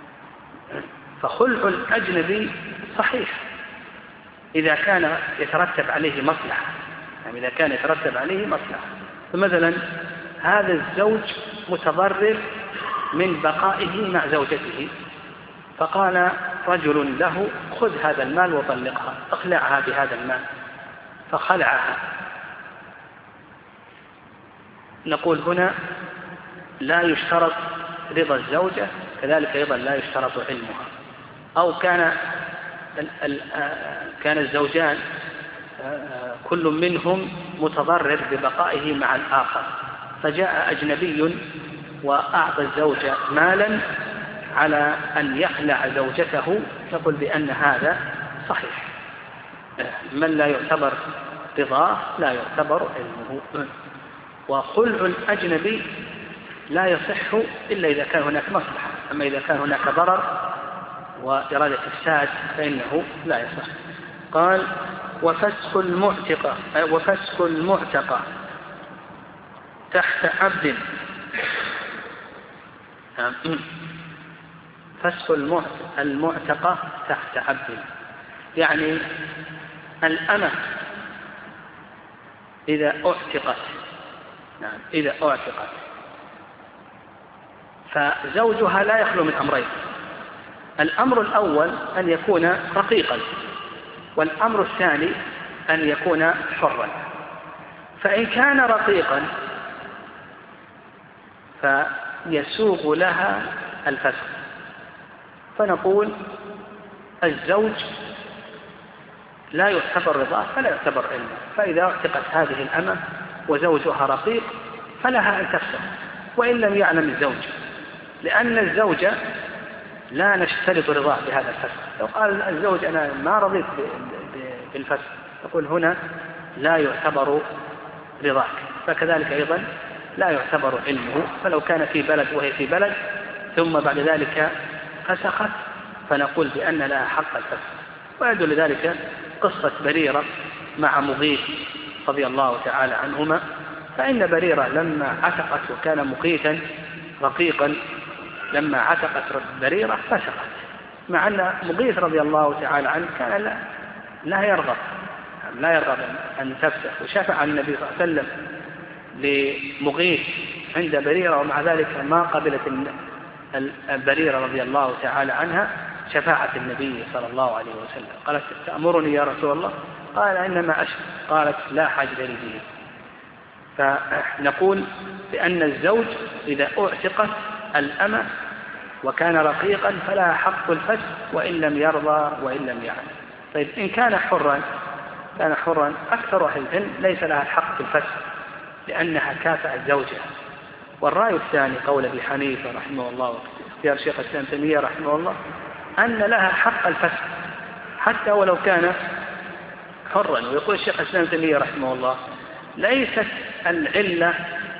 فخلع الأجنبي صحيح إذا كان يترتب عليه مصلحة، يعني إذا كان يترتب عليه مصلحة. فمثلا هذا الزوج متضرر من بقائه مع زوجته، فقال رجل له خذ هذا المال وطلقها، اخلعها بهذا المال، فخلعها، نقول هنا لا يشترط رضا الزوجة، كذلك أيضا لا يشترط علمها. أو كان الزوجان كل منهم متضرر ببقائه مع الآخر، فجاء أجنبي وأعطى الزوجة مالا على أن يخلع زوجته، نقول بأن هذا صحيح. من لا يعتبر رضاه لا يعتبر علمه. وخلع الأجنبي لا يصح إلا إذا كان هناك مصلحة، أما إذا كان هناك ضرر وإرادة إفساد فإنه لا يصح. قال وفسخ المعتقة تحت عبد، فسخ المعتقة تحت عبد، يعني الأمة إذا أعتقت فزوجها لا يخلو من أمرين. الأمر الأول أن يكون رقيقا، والأمر الثاني أن يكون حرا. فإن كان رقيقا فيسوغ لها الفسخ، فنقول الزوج لا يعتبر رضاه فلا يعتبر علمه، فإذا اعتقت هذه الأمة وزوجها رقيق فلها أن تفسخ وإن لم يعلم الزوج، لأن الزوجة لا نشترط رضاه بهذا الفسخ. لو قال الزوج أنا ما رضيت بالفسخ نقول هنا لا يعتبر رضاك، فكذلك أيضا لا يعتبر علمه. فلو كان في بلد وهي في بلد ثم بعد ذلك فسخت فنقول بأن لها حق الفسخ. ويدل لذلك قصة بريرة مع مغيث رضي الله تعالى عنهما، فإن بريرة لما عتقت وكان مقيتا رقيقا، لما عتقت بريرة فسقت، مع أن مغيث رضي الله تعالى عنه كان لا يرغب أن تفسخ، وشفع النبي صلى الله عليه وسلم لمغيث عند بريرة، ومع ذلك ما قبلت بريرة رضي الله تعالى عنها، شفاعة النبي صلى الله عليه وسلم. قالت تأمرني يا رسول الله؟ قال إنما أشفع. قالت لا حاجة لي به. فنقول بأن الزوج إذا أعتقت الأمة وكان رقيقا فلها حق الفسخ وإن لم يرضى وإن لم يعلم. طيب إن كان حرا أكثر أهل العلم ليس لها الحق في الفسخ لأنها كافأت زوجها. والرأي الثاني قول أبي حنيفة رحمه الله واختيار شيخ الإسلام ابن تيمية رحمه الله أن لها حق الفسخ حتى ولو كان حرا. ويقول الشيخ الإسلام ابن تيمية رحمه الله ليست العلة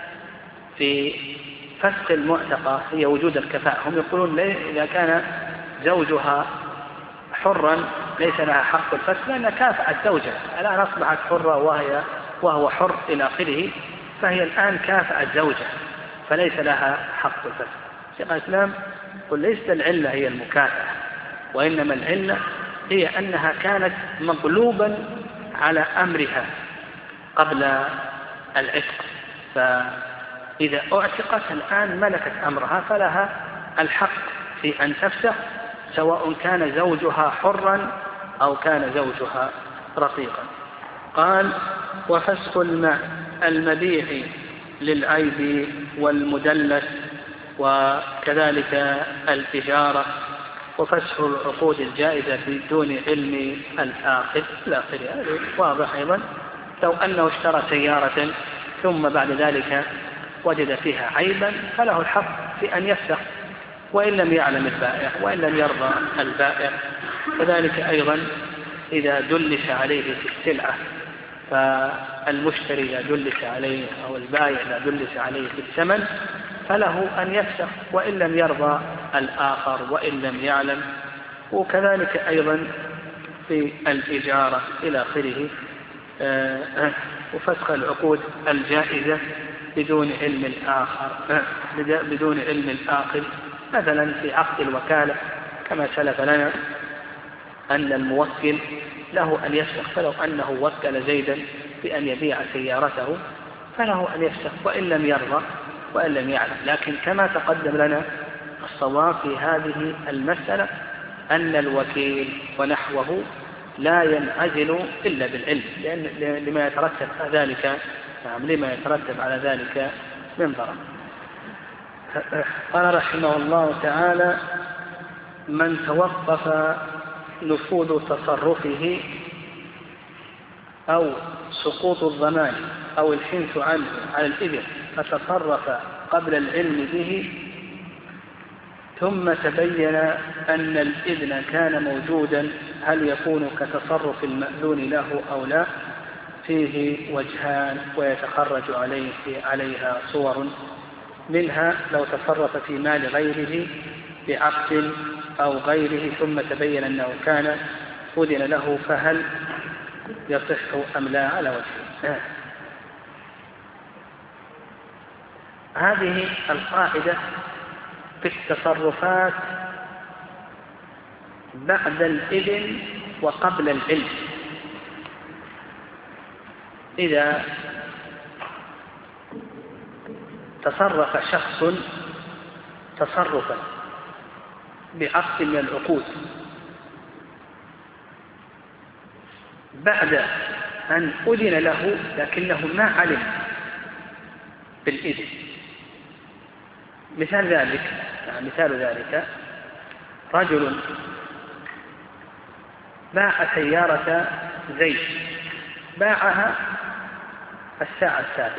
في فسخ المعتقة هي وجود الكفاءة. هم يقولون إذا كان زوجها حرا ليس لها حق الفسخ لأنها كافأت زوجها، الآن أصبحت حرة وهو حر إلى آخره، فهي الآن كافأت زوجها فليس لها حق الفسخ. شيخ الإسلام يقول ليست العلة هي المكافأة، وإنما العلة هي أنها كانت مغلوبا على أمرها قبل العتق، فإذا أعتقت الآن ملكت أمرها فلها الحق في أن تفسخ سواء كان زوجها حرا أو كان زوجها رقيقا. قال وفسخ المبيع للعيب والمدلس وكذلك التجارة وفسخ العقود الجائزة بدون علم الآخر إلى آخره. هذا واضح أيضا. لو أنه اشترى سيارة ثم بعد ذلك وجد فيها عيبا فله الحق في أن يفسخ وإن لم يعلم البائع وإن لم يرضى البائع. كذلك أيضا إذا دلس عليه في السلعة فالمشتري إذا دلس عليه أو البائع إذا دلس عليه في الثمن فله أن يفسخ وإن لم يرضى الآخر وإن لم يعلم. وكذلك أيضا في الإجارة إلى آخره. وفسخ العقود الجائزة بدون علم الآخر مثلا في عقد الوكالة كما سلف لنا أن الموكل له أن يفسخ، فلو أنه وكل زيدا بأن يبيع سيارته فله أن يفسخ وإن لم يرضى وإن لم يعلم. لكن كما تقدم لنا الصواب في هذه المسألة أن الوكيل ونحوه لا ينعزل إلا بالعلم لما يترتب على ذلك من ضرر. قال رحمه الله تعالى من توقف نفوذ تصرفه أو سقوط الضمان أو الحنث عنه على الإذن فتصرف قبل العلم به ثم تبين أن الإذن كان موجودا هل يكون كتصرف المأذون له أو لا؟ فيه وجهان ويتخرج عليها صور، منها لو تصرف في مال غيره بعقد أو غيره ثم تبين أنه كان أذن له فهل يصح أم لا على وجهه. هذه القاعدة في التصرفات بعد الإذن وقبل العلم. إذا تصرف شخص تصرفا بعقد من العقود بعد أن أذن له لكنه ما علم بالإذن، مثال ذلك رجل باع سيارة زيد باعها الساعة 7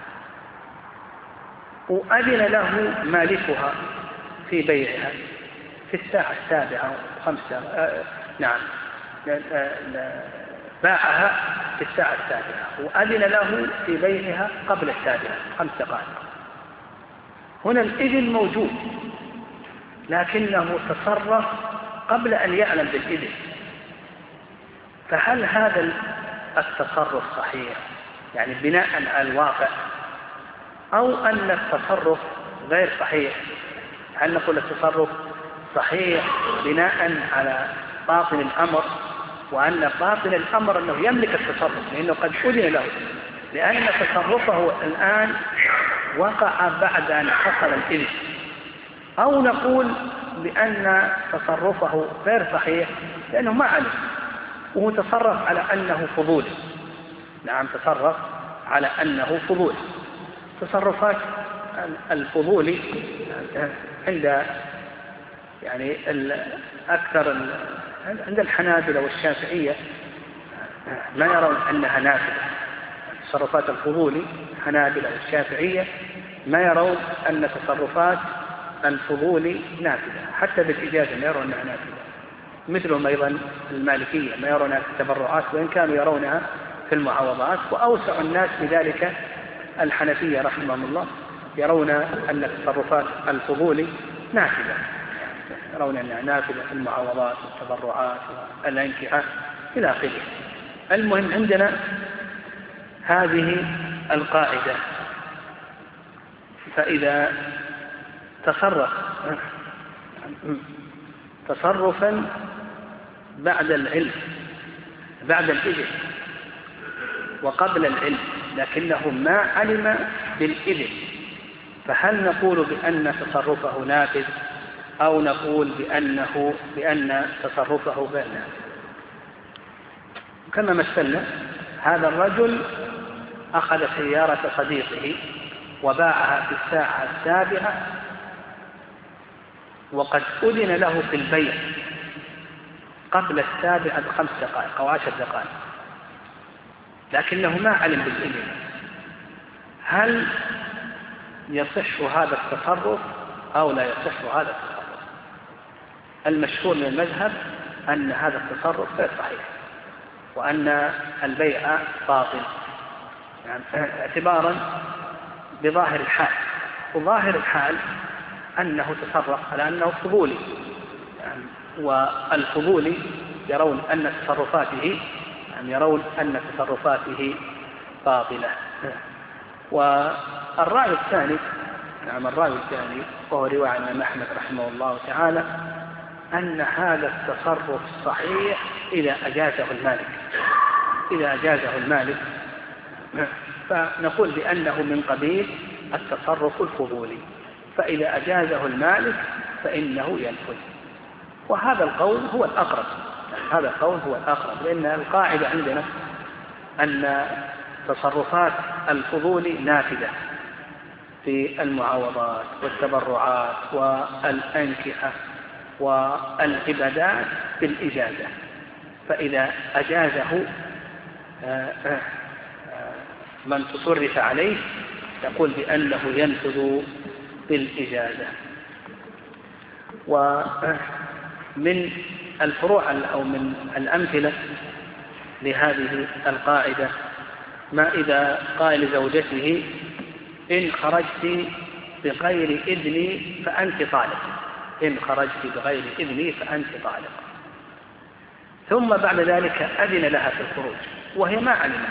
وأذن له مالكها في بيعها في الساعة 7:05 باعها في الساعة 7 وأذن له في بيعها قبل 7:05 دقائق. هنا الإذن موجود لكنه تصرف قبل أن يعلم بالإذن، فهل هذا التصرف صحيح يعني بناء على الواقع أو أن التصرف غير صحيح؟ هل نقول التصرف صحيح بناء على باطن الأمر وأن باطن الأمر أنه يملك التصرف لأنه قد أذن له، لأن تصرفه الآن وقع بعد أن حصل الإذن، أو نقول بأن تصرفه غير صحيح لأنه ما علم وهو تصرف على أنه فضول. نعم، تصرف على أنه فضول. تصرفات الفضول عند يعني أكثر عند الحنابلة والشافعية ما يرون أنها نافذة. تصرفات الفضول الحنابلة والشافعية ما يرون أن تصرفات الفضول نافذة، حتى بالإجازة ما يرون أنها نافذة. مثلهم أيضا المالكية ما يرونها في التبرعات وإن كانوا يرونها في المعاوضات. وأوسع الناس بذلك الحنفية رحمهم الله، يرون أن تصرفات الفضول نافذة، يرون أنها نافذة في المعاوضات والتبرعات والأنكحة إلى آخره. المهم عندنا هذه القاعدة، فإذا تصرف تصرفا بعد العلم بعد الإذن وقبل العلم لكنه ما علم بالإذن، فهل نقول بأن تصرفه نافذ أو نقول بأن تصرفه غير نافذ؟ كما مثلنا، هذا الرجل أخذ سيارة صديقه وباعها في الساعة 7 وقد أذن له في البيع قبل 7 ب5 دقائق أو 10 دقائق، لكنه ما علم بالإذن. هل يصح هذا التصرف أو لا يصح هذا التصرف؟ المشهور من المذهب أن هذا التصرف غير صحيح وأن البيع باطل، يعني اعتبارا بظاهر الحال. وظاهر الحال أنه تصرف على أنه فضولي، يعني والفضولي يرون أن تصرفاته باطلة. والرأي الثاني، نعم الرأي الثاني وهو رواية عن الإمام أحمد رحمه الله تعالى، أن هذا التصرف صحيح إذا أجازه المالك، فنقول بأنه من قبيل التصرف الفضولي، فإذا أجازه المالك فإنه ينفذ. وهذا القول هو الأقرب، لأن القاعدة عندنا أن تصرفات الفضول نافذة في المعاوضات والتبرعات والأنكحة والعبادات بالإجازة، فإذا أجازه من تصرف عليه يقول بأنه ينفذ بالإجازة. ومن الفروع أو من الأمثلة لهذه القاعدة ما إذا قال لزوجته إن خرجت بغير إذني فأنت طالق، ثم بعد ذلك أذن لها في الخروج وهي ما علمت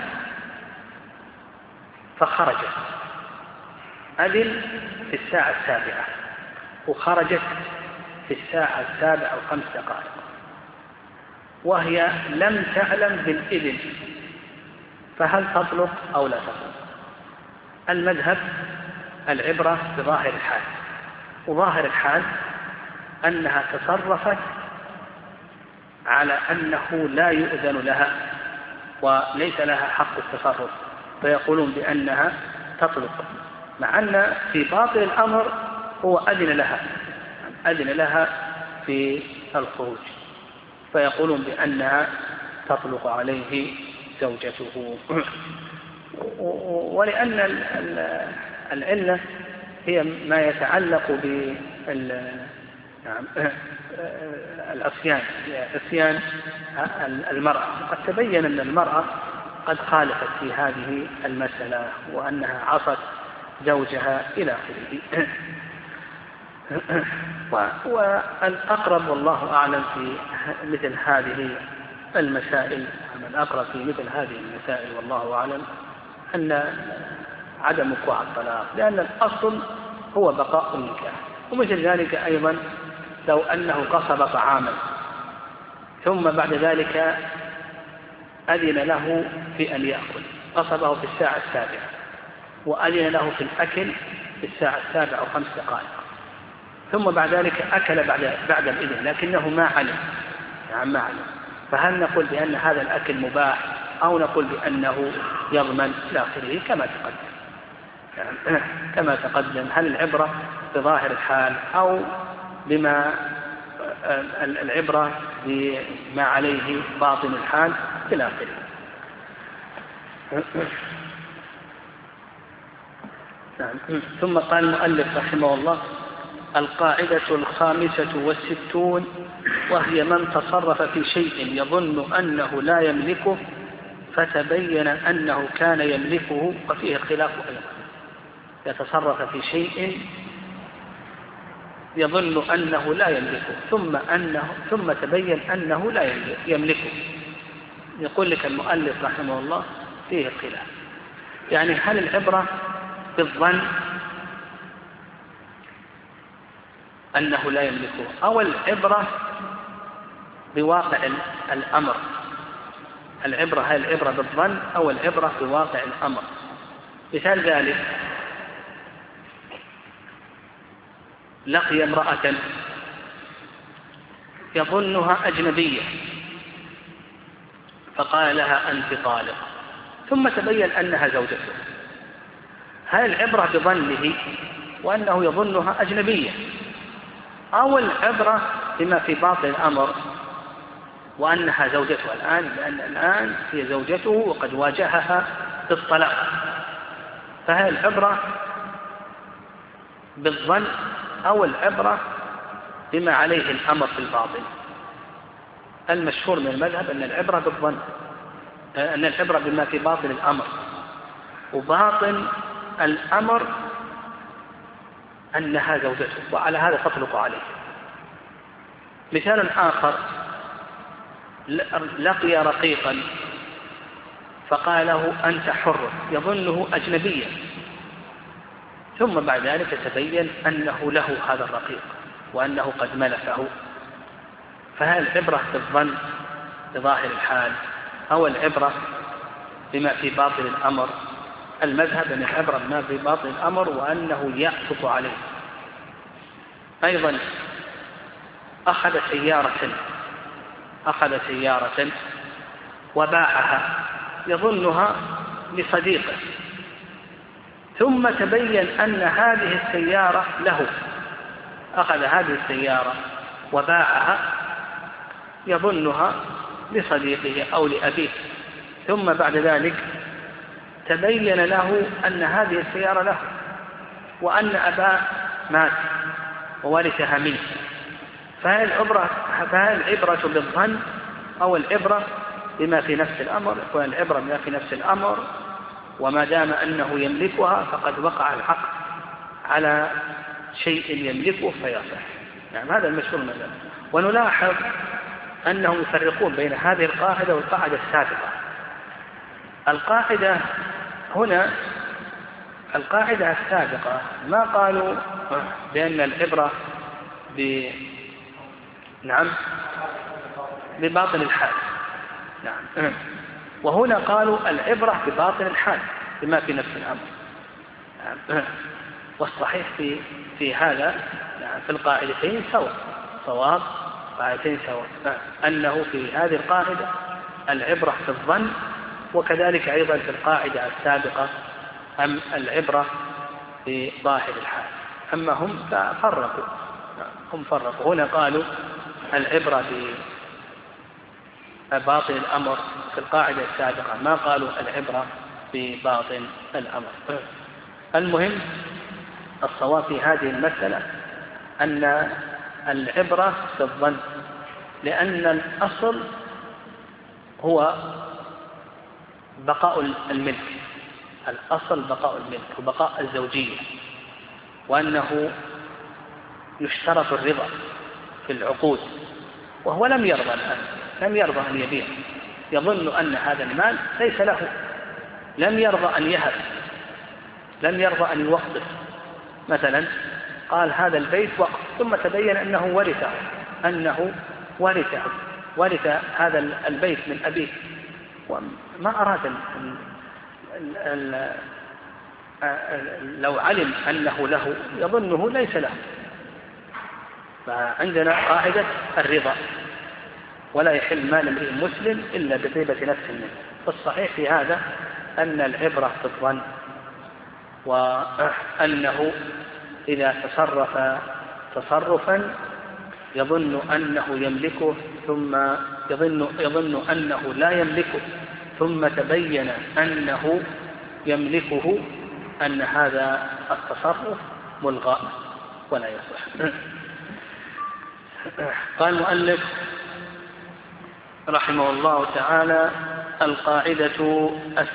فخرجت، أذن في الساعة 7 وخرجت في الساعة 7 و5 دقائق وهي لم تعلم بالإذن، فهل تطلق أو لا تطلق؟ المذهب العبرة بظاهر الحال، وظاهر الحال أنها تصرفت على أنه لا يؤذن لها وليس لها حق التصرف، فيقولون بأنها تطلق، مع أن في باطن الأمر هو أذن لها في الخروج، فيقولون بأنها تطلق عليه زوجته. ولأن العلة هي ما يتعلق عصيان المرأة، قد تبين أن المرأة قد خالفت في هذه المسألة وأنها عصت زوجها إلى آخره. والأقرب والله أعلم في مثل هذه المسائل، والله أعلم أن عدم وقوع الطلاق، لأن الأصل هو بقاء النكاح. ومثل ذلك أيضا لو أنه قصب طعاما ثم بعد ذلك أذن له في أن يأكل، قصبه في الساعة 7 وأذن له في الأكل في الساعة 7 و5 دقائق، ثم بعد ذلك أكل بعد الإذن لكنه ما علم، يعني ما علم، فهل نقول بأن هذا الأكل مباح أو نقول بأنه يضمن إلى آخره كما تقدم؟ هل العبرة بظاهر الحال أو بما العبرة بما عليه باطن الحال إلى آخره؟ ثم قال المؤلف رحمه الله: القاعدة 65 وهي: من تصرف في شيء يظن أنه لا يملكه فتبين أنه كان يملكه، وفيه خلاف أيضا. يتصرف في شيء يظن أنه لا يملكه ثم تبين أنه لا يملكه. يقول لك المؤلف رحمه الله فيه خلاف، يعني هل العبرة بالظن أنه لا يملكه أو العبرة بواقع الأمر؟ العبرة هل العبرة بالظن أو العبرة بواقع الأمر؟ مثال ذلك: لقي امرأة يظنها أجنبية فقال لها أنت طالق، ثم تبين أنها زوجته. هل العبرة بظنه وأنه يظنها أجنبية أو العبرة بما في باطن الأمر وأنها زوجته الآن، لأن الآن هي زوجته وقد واجهها بالطلاق؟ فهل العبرة بالظن أو العبرة بما عليه الأمر في الباطن؟ المشهور من المذهب أن العبرة بالظن، أن العبرة بما في باطن الأمر، وباطن الأمر أنها زوجته، وعلى هذا تطلق عليه. مثال آخر: لقي رقيقا فقال له أنت حر، يظنه أجنبيا، ثم بعد ذلك تبين أنه له هذا الرقيق وأنه قد ملكه. فهل العبرة بالظن بظاهر الحال أو العبرة بما في باطن الأمر؟ المذهب أن العبرة بما في باطن الأمر وأنه يعطف عليه. أيضا أخذ سيارة وباعها يظنها لصديقه، ثم تبين أن هذه السيارة له. أخذ هذه السيارة وباعها يظنها لصديقه أو لأبيه، ثم بعد ذلك تبين له أن هذه السيارة له وأن أباه مات وورثها منه. فهل العبرة بالظن أو العبرة بما في نفس الأمر؟ يكون العبرة بما في نفس الأمر، وما دام أنه يملكها فقد وقع الحق على شيء يملكه فيصح. يعني هذا المشهور مثلا. ونلاحظ أنهم يفرقون بين هذه القاعدة والقاعدة السابقة. القاعدة هنا، القاعدة السابقة ما قالوا بأن العبرة بباطن الحال، نعم، وهنا قالوا العبرة بباطن الحال بما في نفس الأمر. والصحيح في هذا في القاعدتين سواء، صواب قاعدتين سواء، أنه في هذه القاعدة العبرة في الظن، وكذلك أيضا في القاعدة السابقة العبرة بظاهر الحال. أما هم فرقوا، هنا قالوا العبرة بباطن الأمر، في القاعدة السابقة ما قالوا العبرة بباطن الأمر. المهم الصواب في هذه المسألة أن العبرة بالظن، لأن الأصل هو بقاء الملك، الأصل بقاء الملك وبقاء الزوجية، وأنه يشترط الرضا في العقود، وهو لم يرضى الآن، لم يرضى أن يبيع، يظن أن هذا المال ليس له، لم يرضى أن يهب، لم يرضى أن يوقف. مثلا قال هذا البيت وقف، ثم تبين أنه ورث هذا البيت من أبيه، وما أراد لو علم أنه له يظنه ليس له، فعندنا قاعدة الرضا، ولا يحل مال امرئ مسلم إلا بطيبة نفس منه. فالصحيح في هذا أن العبرة بالظن، وأنه إذا تصرف تصرفا يظن أنه يملكه ثم يظن أنه لا يملكه ثم تبين أنه يملكه، أن هذا التصرف ملغى ولا يصح. قال المؤلف رحمه الله تعالى: القاعدة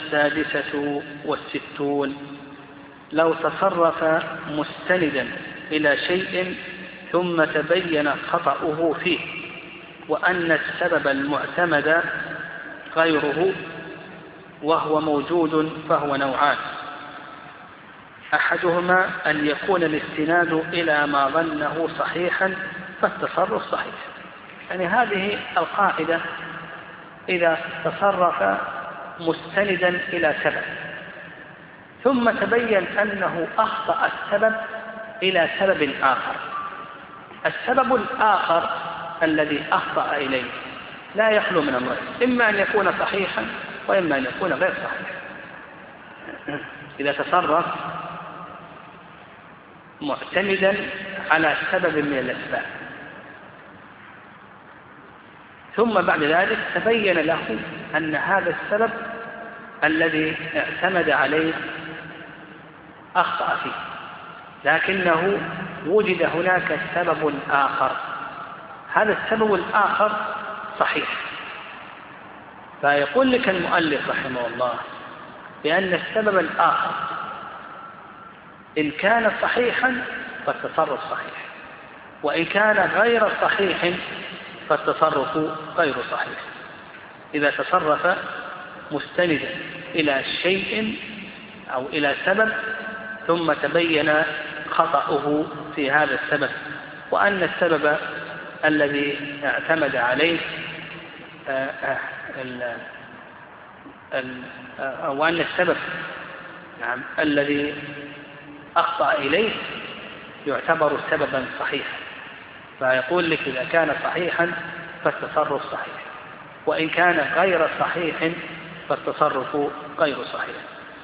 66: لو تصرف مستندا إلى شيء ثم تبين خطأه فيه وأن السبب المعتمد غيره وهو موجود، فهو نوعان: أحدهما أن يكون الاستناد إلى ما ظنه صحيحا فالتصرف صحيح. يعني هذه القاعدة: إذا تصرف مستندا إلى سبب ثم تبين أنه أخطأ السبب إلى سبب آخر، السبب الآخر الذي أخطأ إليه لا يخلو من أمرين: إما أن يكون صحيحا وإما أن يكون غير صحيح. إذا تصرف معتمدا على سبب من الأسباب ثم بعد ذلك تبين له أن هذا السبب الذي اعتمد عليه أخطأ فيه، لكنه وجد هناك سبب آخر، هذا السبب الآخر صحيح، فيقول لك المؤلف رحمه الله بأن السبب الآخر إن كان صحيحا فالتصرف صحيح، وإن كان غير صحيح فالتصرف غير صحيح. إذا تصرف مستندا إلى شيء أو إلى سبب ثم تبين خطأه في هذا السبب وأن السبب الذي اعتمد عليه وأن السبب الذي أخطأ إليه يعتبر سببا صحيحا، فيقول لك إذا كان صحيحا فالتصرف صحيح، وإن كان غير صحيح فالتصرف غير صحيح.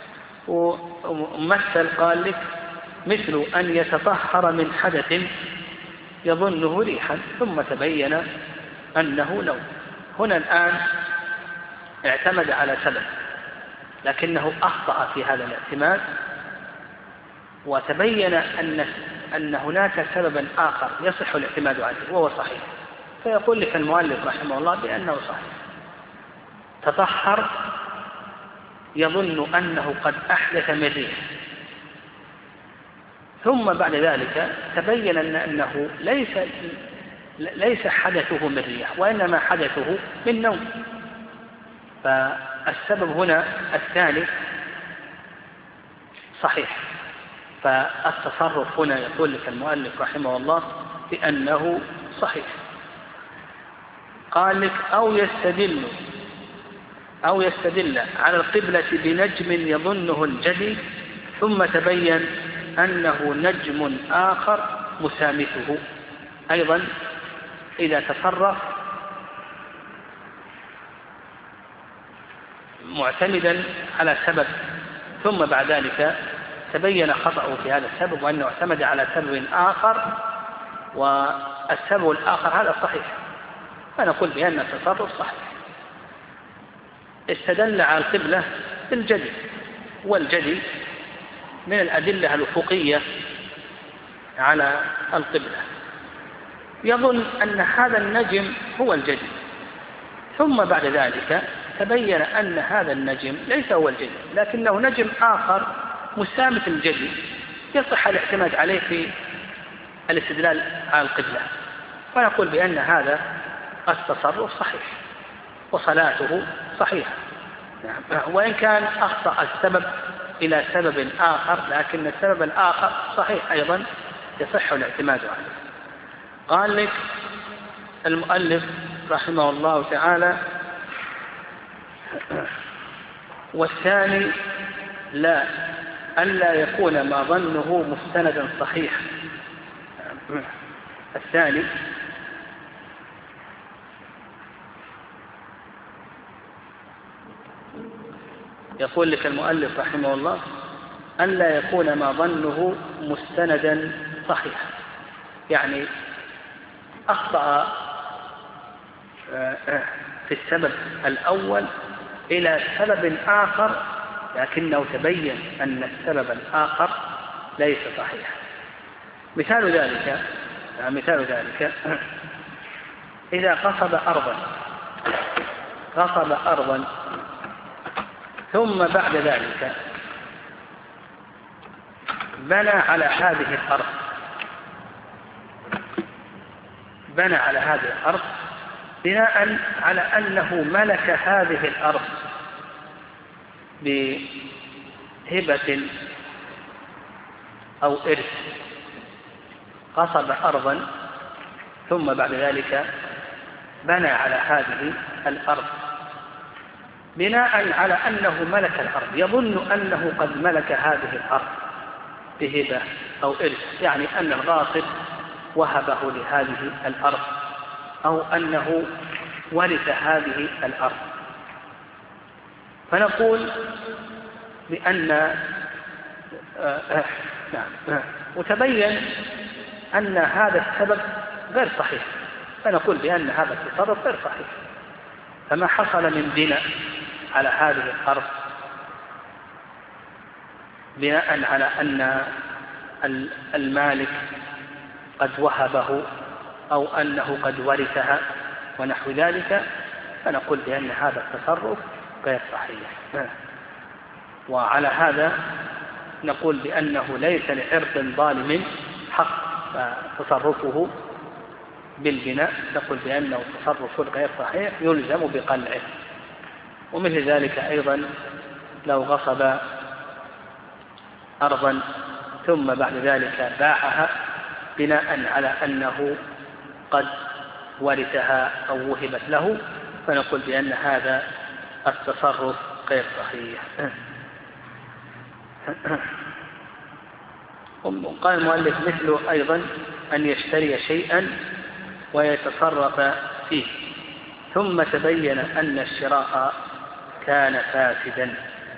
ومثل قال لك: مثل أن يتطهر من حدث يظنه ريحا ثم تبين أنه لون. هنا الآن اعتمد على سبب لكنه أخطأ في هذا الاعتماد، وتبين أن هناك سببا آخر يصح الاعتماد عليه وهو صحيح، فيقول لك المؤلف رحمه الله بأنه صحيح. تطهر يظن أنه قد أحدث من ريح، ثم بعد ذلك تبين أنه ليس حدثه من ريح وإنما حدثه من نوم، فالسبب هنا الثاني صحيح، فالتصرف هنا يقول لك المؤلف رحمه الله بأنه صحيح. قال لك: أو يستدل على القبلة بنجم يظنه الجدي ثم تبين أنه نجم آخر مسامته. أيضا إذا تصرف معتمدا على سبب ثم بعد ذلك تبين خطأه في هذا السبب وأنه اعتمد على سبب آخر والسبب الآخر هذا صحيح، فنقول بأن التصرف صحيح. استدل على القبلة بالجدي، والجدي من الأدلة الأفقية على القبلة، يظن أن هذا النجم هو الجدي، ثم بعد ذلك تبين أن هذا النجم ليس هو الجدي لكنه نجم آخر مسامة الجدي يصح الاعتماد عليه في الاستدلال على القبلة، ونقول بأن هذا التصرف صحيح وصلاته صحيحة، وإن كان أخطأ السبب إلى سبب آخر لكن السبب الآخر صحيح أيضا يصح الاعتماد عليه. قال لك المؤلف رحمه الله تعالى: والثاني لا، ألا يكون ما ظنه مستندا صحيحا. الثاني يقول لك المؤلف رحمه الله أن لا يكون ما ظنه مستندا صحيحا، يعني أخطأ في السبب الأول إلى سبب آخر، لكنه تبين أن السبب الآخر ليس صحيحا. مثال ذلك إذا غصب أرضا ثم بعد ذلك بنى على هذه الأرض بناء على أنه ملك هذه الأرض بهبة أو إرث. غصب أرضا ثم بعد ذلك بنى على هذه الأرض بناء على أنه ملك الأرض، يظن أنه قد ملك هذه الأرض بهبة أو إرث، يعني أن الغاصب وهبه لهذه الأرض أو أنه ورث هذه الأرض. فنقول بأن وتبين أن هذا السبب غير صحيح، فنقول بأن هذا التصرف غير صحيح. فما حصل من بناء على هذه الأرض بناء على أن المالك قد وهبه أو أنه قد ورثها ونحو ذلك، فنقول بأن هذا التصرف غير صحيح. وعلى هذا نقول بأنه ليس لعرض ظالم حق، فتصرفه بالبناء نقول بأنه تصرف غير صحيح يلزم بقلعه. ومثل ذلك أيضا لو غصب أرضا ثم بعد ذلك باعها بناء على أنه قد ورثها أو وهبت له، فنقول بأن هذا التصرف غير صحيح. وقال المؤلف مثله أيضا أن يشتري شيئا ويتصرف فيه ثم تبين أن الشراء كان فاسدا،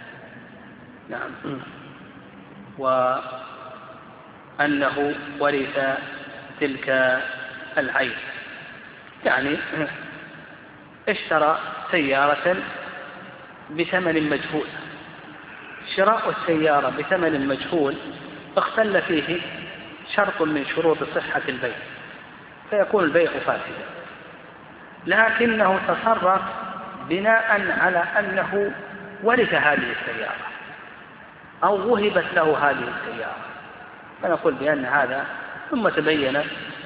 وأنه ورث تلك العين. يعني اشترى سيارة بثمن مجهول، شراء السيارة بثمن مجهول اختل فيه شرط من شروط صحة البيع، فيكون البيع فاسدا، لكنه تصرف بناء على أنه ورث هذه السيارة أو وهبت له هذه السيارة، فنقول بأن هذا ثم تبين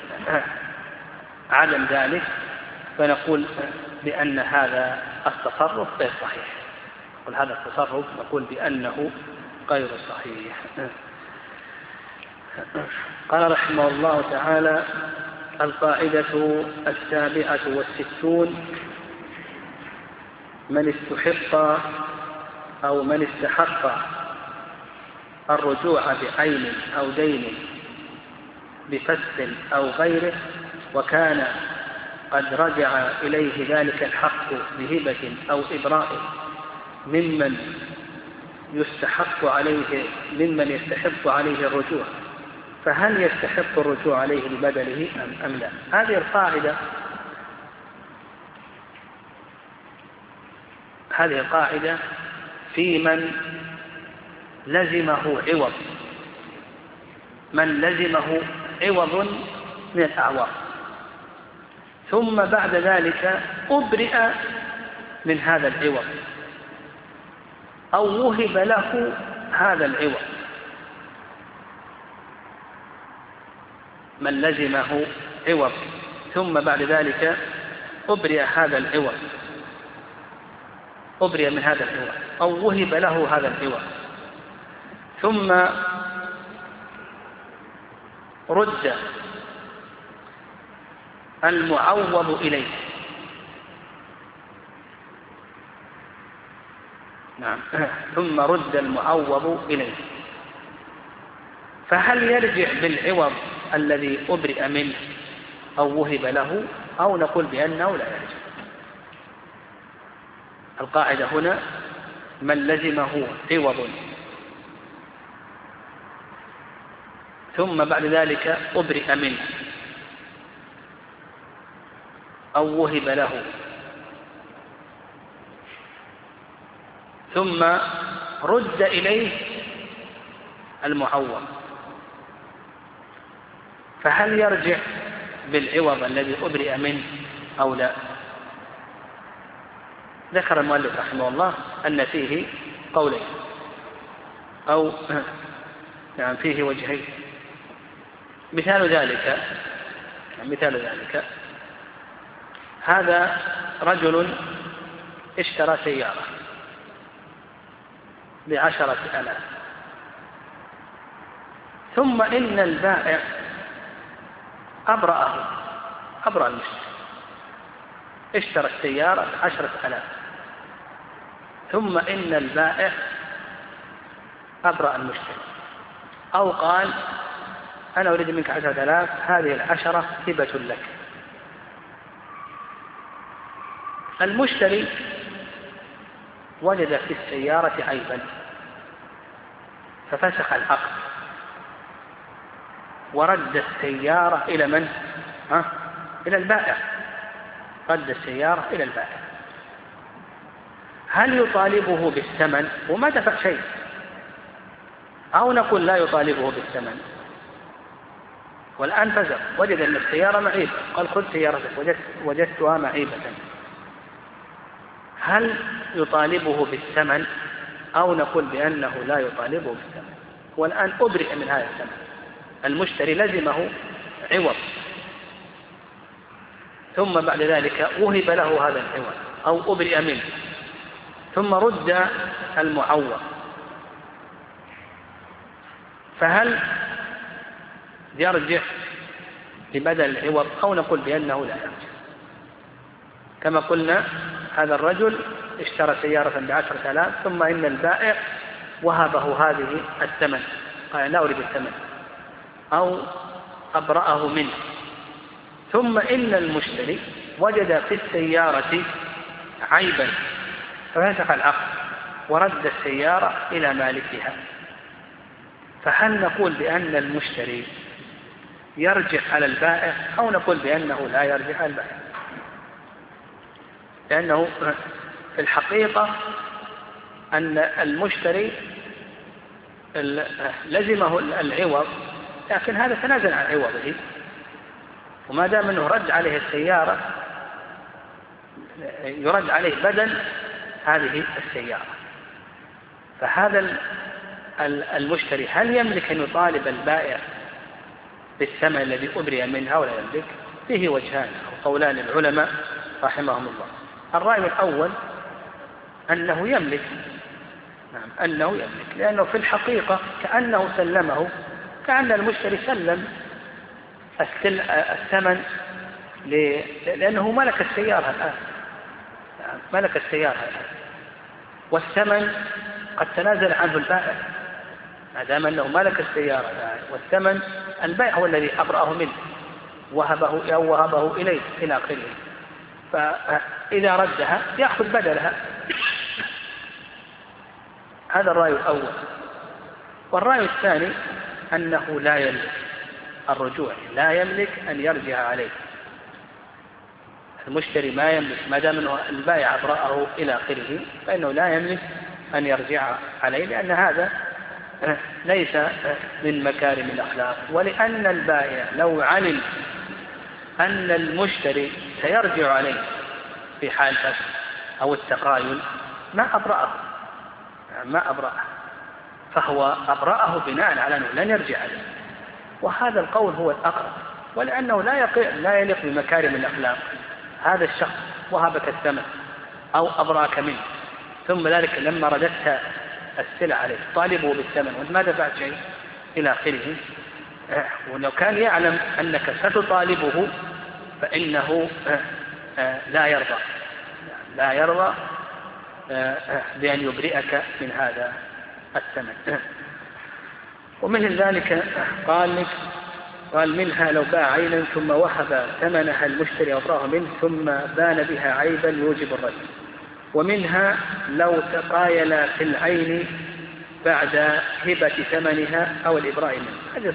عدم ذلك، فنقول بأن هذا التصرف غير صحيح. وهذا التصرف نقول بأنه غير صحيح. قال رحمه الله تعالى: القاعدة 67: من استحق الرجوع بعين أو دين بفسق أو غيره، وكان قد رجع إليه ذلك الحق بهبة أو إبراء ممن يستحق عليه الرجوع، فهل يستحق الرجوع عليه ببدله أم لا؟ هذه القاعدة في من لزمه عوض من الأعوام، ثم بعد ذلك أبرئ من هذا العوض أو وهب له هذا العوض. من لزمه عوض ثم بعد ذلك أبرئ من هذا العوض أو وهب له هذا العوض، ثم رد المعوض إليه. ثم رد المعوض إليه، فهل يرجع بالعوض الذي أبرئ منه أو وهب له، أو نقول بأنه لا يرجع. القاعدة هنا: من لزمه عوض ثم بعد ذلك أبرئ منه أو وهب له ثم رد إليه المعوض، فهل يرجع بالعوض الذي أبرئ منه أو لا؟ ذكر المؤلف رحمه الله أن فيه قولين، أو يعني فيه وجهين. مثال ذلك هذا رجل اشترى سيارة ب10,000، ثم إن البائع أبرأ المشتري، اشترى السيارة ب10,000، ثم إن البائع أبرأ المشتري، أو قال: أنا أريد منك 10,000، هذه 10 هبة لك. المشتري وجد في السيارة عيبا ففسخ العقد ورد السيارة إلى من؟ إلى البائع. رد السيارة إلى البائع. هل يطالبه بالثمن وما دفع شيء، أو نقول لا يطالبه بالثمن؟ والآن فزع، وجد أن السيارة معيبة، قال: خذ سيارتك، وجدتها معيبة. هل يطالبه بالثمن أو نقول بأنه لا يطالبه بالثمن؟ والآن أبرئ من هذا الثمن، المشتري لزمه عوض، ثم بعد ذلك وهب له هذا العوض أو أبرئ منه، ثم رد المعوض، فهل يرجع لبدل العوض أو نقول بأنه لا يرجع؟ كما قلنا هذا الرجل اشترى سيارة ب10,000، ثم إن البائع وهبه هذه الثمن، قال: لا أريد الثمن، أو أبرأه منه، ثم إن المشتري وجد في السيارة عيبا ففسخ العقد ورد السيارة إلى مالكها، فهل نقول بأن المشتري يرجع على البائع أو نقول بأنه لا يرجع على البائع؟ لأنه في الحقيقة أن المشتري لزمه العوض، لكن هذا تنازل عن عوضه، وما دام أنه رد عليه السيارة يرد عليه بدل هذه السيارة. فهذا المشتري هل يملك أن يطالب البائع بالثمن الذي أبرئ منها ولا يملك؟ فيه وجهان أو قولان العلماء رحمهم الله. الرأي الأول أنه يملك، أنه يملك، لأنه في الحقيقة كأنه سلمه، كأن المشتري سلم الثمن لأنه ملك السيارة الآن، ملك السيارة الآن، والثمن قد تنازل عنه البائع، ما دام أنه ملك السيارة الآن، والثمن البائع هو الذي أبرأه منه، وهبه أو وهبه إليه إلى آخره، فإذا ردها يأخذ بدلها. هذا الرأي الأول. والرأي الثاني أنه لا يملك الرجوع، لا يملك أن يرجع عليه، المشتري ما يملك، ما دام أنه البائع أبرأه إلى آخره فإنه لا يملك أن يرجع عليه، لأن هذا ليس من مكارم الأخلاق. ولأن البائع لو علم أن المشتري سيرجع عليه في حال فسخ أو التقايل ما أبرأه، فهو أبرأه بناء على أنه لن يرجع عليه، وهذا القول هو الأقرب. ولأنه لا يليق بمكارم الأخلاق، هذا الشخص وهبك الثمن أو أبرأك منه، ثم ذلك لما رددت السلع عليه طالبه بالثمن وأنت ما دفعت شيء إلى آخره. ولو كان يعلم أنك ستطالبه فإنه لا يرضى بأن يبرئك من هذا الثمن. ومثل ذلك قال لك قال منها لو باع عينا ثم وهب ثمنها المشتري أو منه ثم بان بها عيبا يوجب الرد. ومنها لو تقايل في العين بعد هبة ثمنها أو الإبراء منه.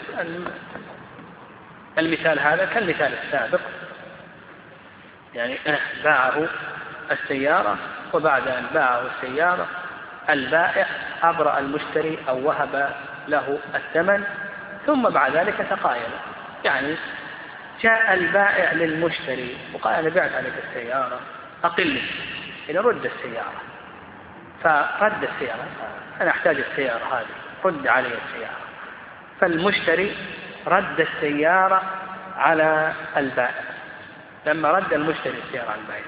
المثال هذا كالمثال السابق، يعني باعه السيارة، وبعد أن باعه السيارة البائع أبرأ المشتري أو وهب له الثمن، ثم بعد ذلك تقايل. يعني جاء البائع للمشتري وقال أنا بعت عليك السيارة أقل، إذا رد السيارة، فرد السيارة، أنا أحتاج السيارة هذه، رد علي السيارة. فالمشتري رد السيارة على البائع. لما رد المشتري السيارة على البائع،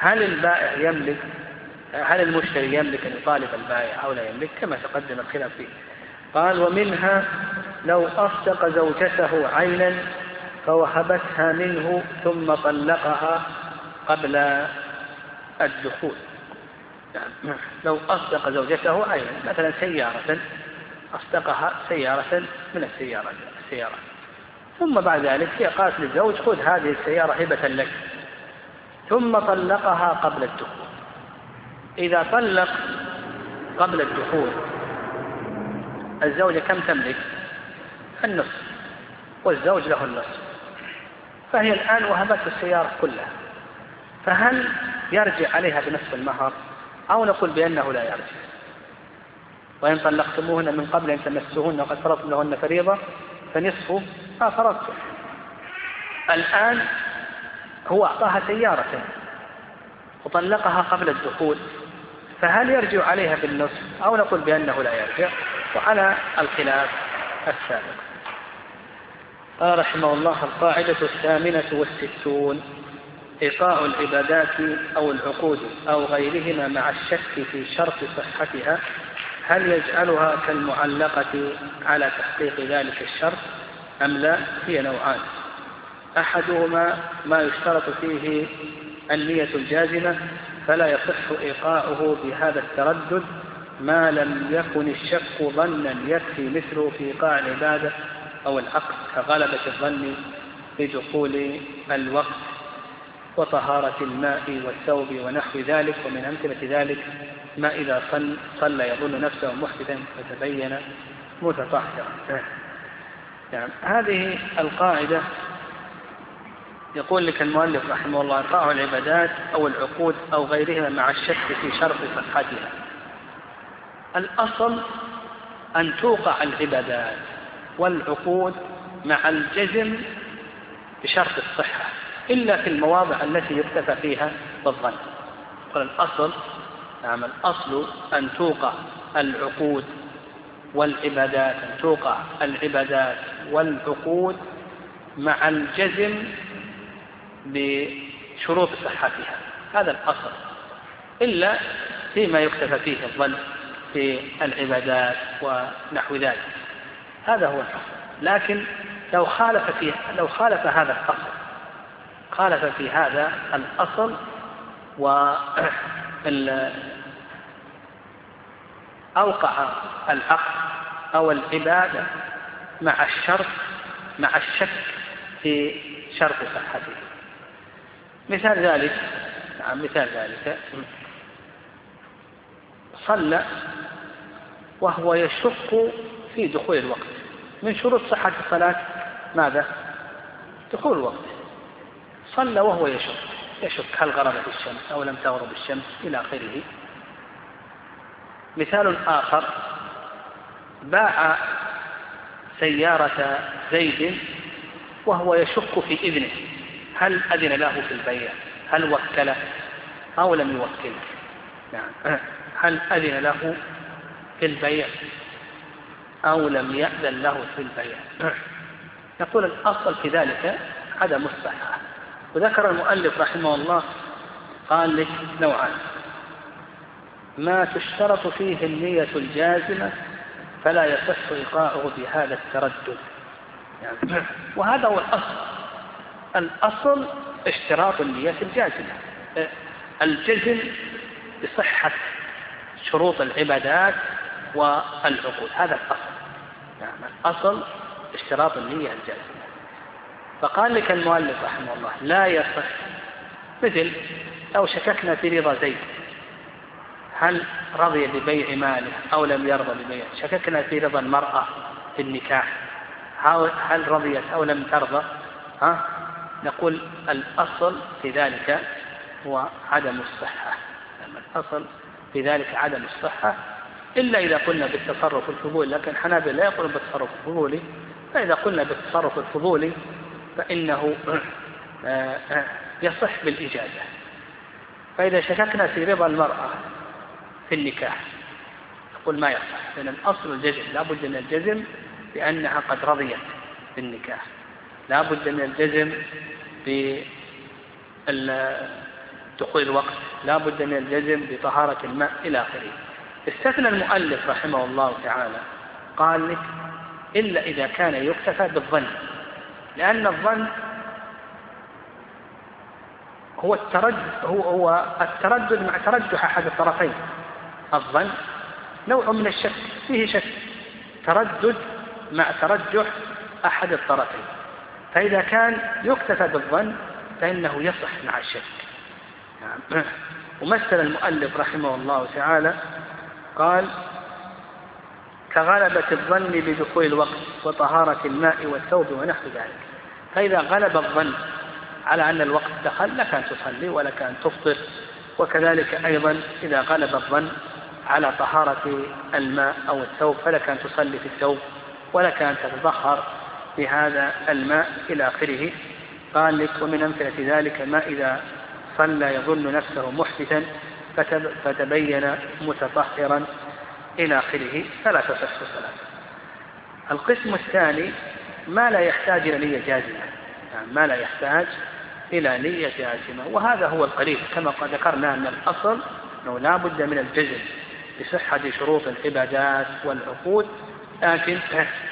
هل المشتري يملك أن يطالب البائع أو لا يملك؟ كما تقدم الخلاف فيه. قال ومنها لو أصدق زوجته عينا فوهبتها منه ثم طلقها قبل الدخول. يعني لو أصدق زوجته عينا، مثلا سيارة، أصدقها سيارة من السيارات، ثم بعد ذلك هي قالت للزوج خذ هذه السيارة هبة لك، ثم طلقها قبل الدخول. إذا طلق قبل الدخول الزوجة كم تملك؟ النصف، والزوج له النصف، فهي الآن وهبت السيارة كلها، فهل يرجع عليها بنصف المهر أو نقول بأنه لا يرجع؟ وإن طلقتموهن من قبل أن تمسوهن وقد فرضتم لهن فريضة فنصف ما فرضتم. الآن هو أعطاها سيارة وطلقها قبل الدخول، فهل يرجع عليها بالنصف أو نقول بأنه لا يرجع؟ وعلى الخلاف السابق. قال رحمه الله: القاعدة 68: إيقاع العبادات أو العقود أو غيرهما مع الشك في شرط صحتها، هل يجعلها كالمعلقة على تحقيق ذلك الشرط أم لا؟ هي نوعان: أحدهما ما يشترط فيه النية الجازمة فلا يصح إيقاعه بهذا التردد ما لم يكن الشك ظنا يكفي، مثله في إيقاع العبادة أو العقد كغلبة الظن بدخول الوقت وطهارة الماء والثوب ونحو ذلك. ومن أمثلة ذلك ما إذا صلى يظن نفسه محدثا فتبين متطهرا. يعني هذه القاعدة يقول لك المؤلف رحمه الله: إيقاع العبادات أو العقود أو غيرها مع الشك في شرط صحتها. الأصل أن توقع العبادات والعقود مع الجزم بشرط الصحة، إلا في المواضع التي يكتفى فيها بالظن. الأصل أن توقع العقود والعبادات، أن توقع العبادات والعقود مع الجزم بشروط صحتها، هذا الأصل، إلا فيما يكتفى فيه الظن في العبادات ونحو ذلك، هذا هو الأصل. لكن لو خالف هذا الأصل، خالف في هذا الأصل أوقع العقد أو العبادة مع الشك في شرط صحته. مثال ذلك صلى وهو يشك في دخول الوقت. من شروط صحة الصلاة ماذا؟ دخول الوقت. صلى وهو يشك هل غربت الشمس أو لم تغرب الشمس إلى آخره. مثال آخر: باع سيارة زيد وهو يشك في إذنه، هل أذن له في البيع؟ هل وكله أو لم يوكله؟ يعني هل أذن له في البيع أو لم يأذن له في البيع؟ نقول الأصل في ذلك عدم الصحة. وذكر المؤلف رحمه الله قال لك نوعان: ما تشترط فيه النية الجازمة فلا يصح إيقاعه بهذا التردد. يعني وهذا هو الأصل اشتراط النية الجازمة، الجزم بصحة شروط العبادات والعقود، هذا الأصل. يعني الأصل اشتراط النية الجازمة. فقال لك المؤلف رحمه الله لا يصح، مثل لو شككنا في رضا زيد هل رضي ببيع ماله أو لم يرضى ببيع، شككنا في رضا المرأة في النكاح هل رضيت أو لم ترضى، نقول الأصل في ذلك هو عدم الصحة. الأصل في ذلك عدم الصحة إلا إذا قلنا بالتصرف الفضولي، لكن حنابلة لا يقولون بالتصرف الفضولي. فإذا قلنا بالتصرف الفضولي فإنه يصح بالإجازة. فإذا شككنا في رضا المرأة في النكاح نقول ما يصح، لأن الأصل الجزم، لا بد من الجزم بأنها قد رضيت بالنكاح، لا بد من الجزم بدخول الوقت، لا بد من الجزم بطهارة الماء إلى آخره. استثنى المؤلف رحمه الله تعالى قال لك إلا إذا كان يكتفى بالظن، لأن الظن هو التردد مع ترجح أحد الطرفين. الظن نوع من الشك، فيه شك، تردد مع ترجح أحد الطرفين. فإذا كان يكتفى بالظن فإنه يصح مع الشك. ومثل المؤلف رحمه الله تعالى قال كغلبة الظن بدخول الوقت وطهارة الماء والثوب ونحو ذلك. فإذا غلب الظن على أن الوقت دخل لك أن تصلي ولك أن تفطر، وكذلك أيضا إذا غلب الظن على طهارة الماء أو الثوب فلك أن تصلي في الثوب ولك أن تتطهر بهذا الماء إلى آخره. قال لك ومن أمثلة ذلك ما إذا صلى يظن نفسه محدثا فتبين متطهرا إلى آخره فلا تصح الصلاة. القسم الثاني ما لا يحتاج إلى نية جازمة، يعني ما لا يحتاج إلى نية جازمة، وهذا هو القريب كما قد ذكرنا أن الأصل أنه لا بد من الجزم بصحة شروط العبادات والعقود، لكن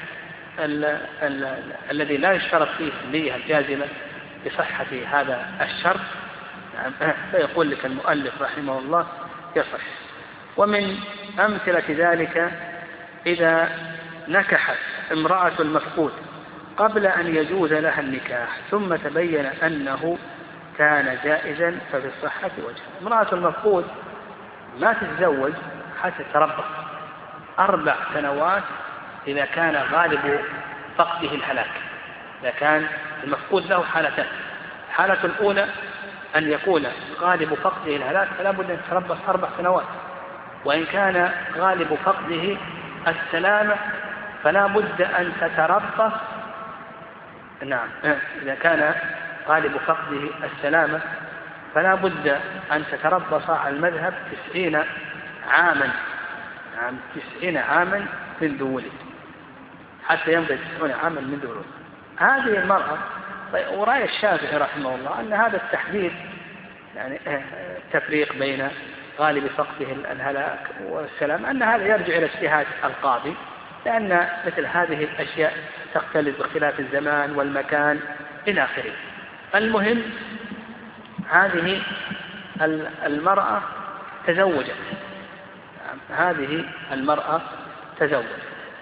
الذي لا يشترط فيه النية الجازمة بصحة هذا الشرط فيقول لك المؤلف رحمه الله يصح. ومن أمثلة ذلك إذا نكحت امرأة المفقود قبل أن يجوز لها النكاح ثم تبين أنه كان جائزا ففي الصحة وجه. امرأة المفقود ما تتزوج حتى تربص 4 سنوات إذا كان غالب فقده الهلاك. إذا كان المفقود له حالتان، الحالة الأولى أن يكون غالب فقده الهلاك فلا بد أن تتربص 4 سنوات، وإن كان غالب فقده السلامة فلا بد أن تتربص. نعم، إذا كان غالب فقده السلامة فلا بد أن تتربص على المذهب 90 عاما، 90 عاما من ولد، حتى يمضي 90 عاما من ولد. هذه المرأة ورأي الشافعي رحمه الله أن هذا التحديد يعني التفريق بين غالب فقده الهلاك والسلام أن هذا يرجع إلى اجتهاد القاضي، لأن مثل هذه الأشياء تختلف باختلاف الزمان والمكان إلى آخره. المهم هذه المرأة تزوجت، هذه المرأة تزوجت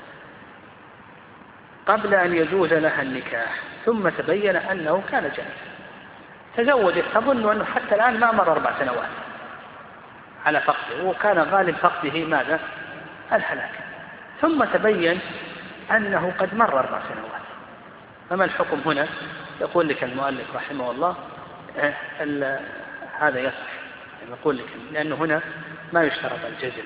قبل أن يجوز لها النكاح ثم تبين أنه كان جائزا، تزوجت تظن أنه حتى الآن ما مر 4 سنوات على فقده، وكان غالب فقده ماذا؟ الهلاك، ثم تبين أنه قد مر 4 سنوات. فما الحكم هنا؟ يقول لك المؤلف رحمه الله هذا يصح، يقول لك لأنه هنا ما يشترط الجزم.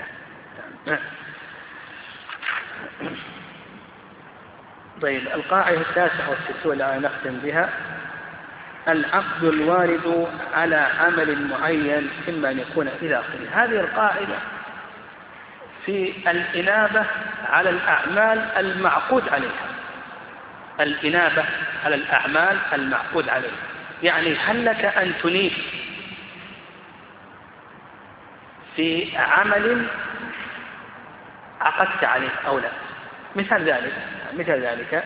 طيب، القاعدة 69 نختم بها: العقد الوارد على عمل معين إما أن يكون إلى آخره. هذه القاعدة في الإنابة على الأعمال المعقود عليها، الإنابة على الأعمال المعقود عليها، يعني هل لك أن تنيب في عمل عقدت عليه أو لا؟ مثل ذلك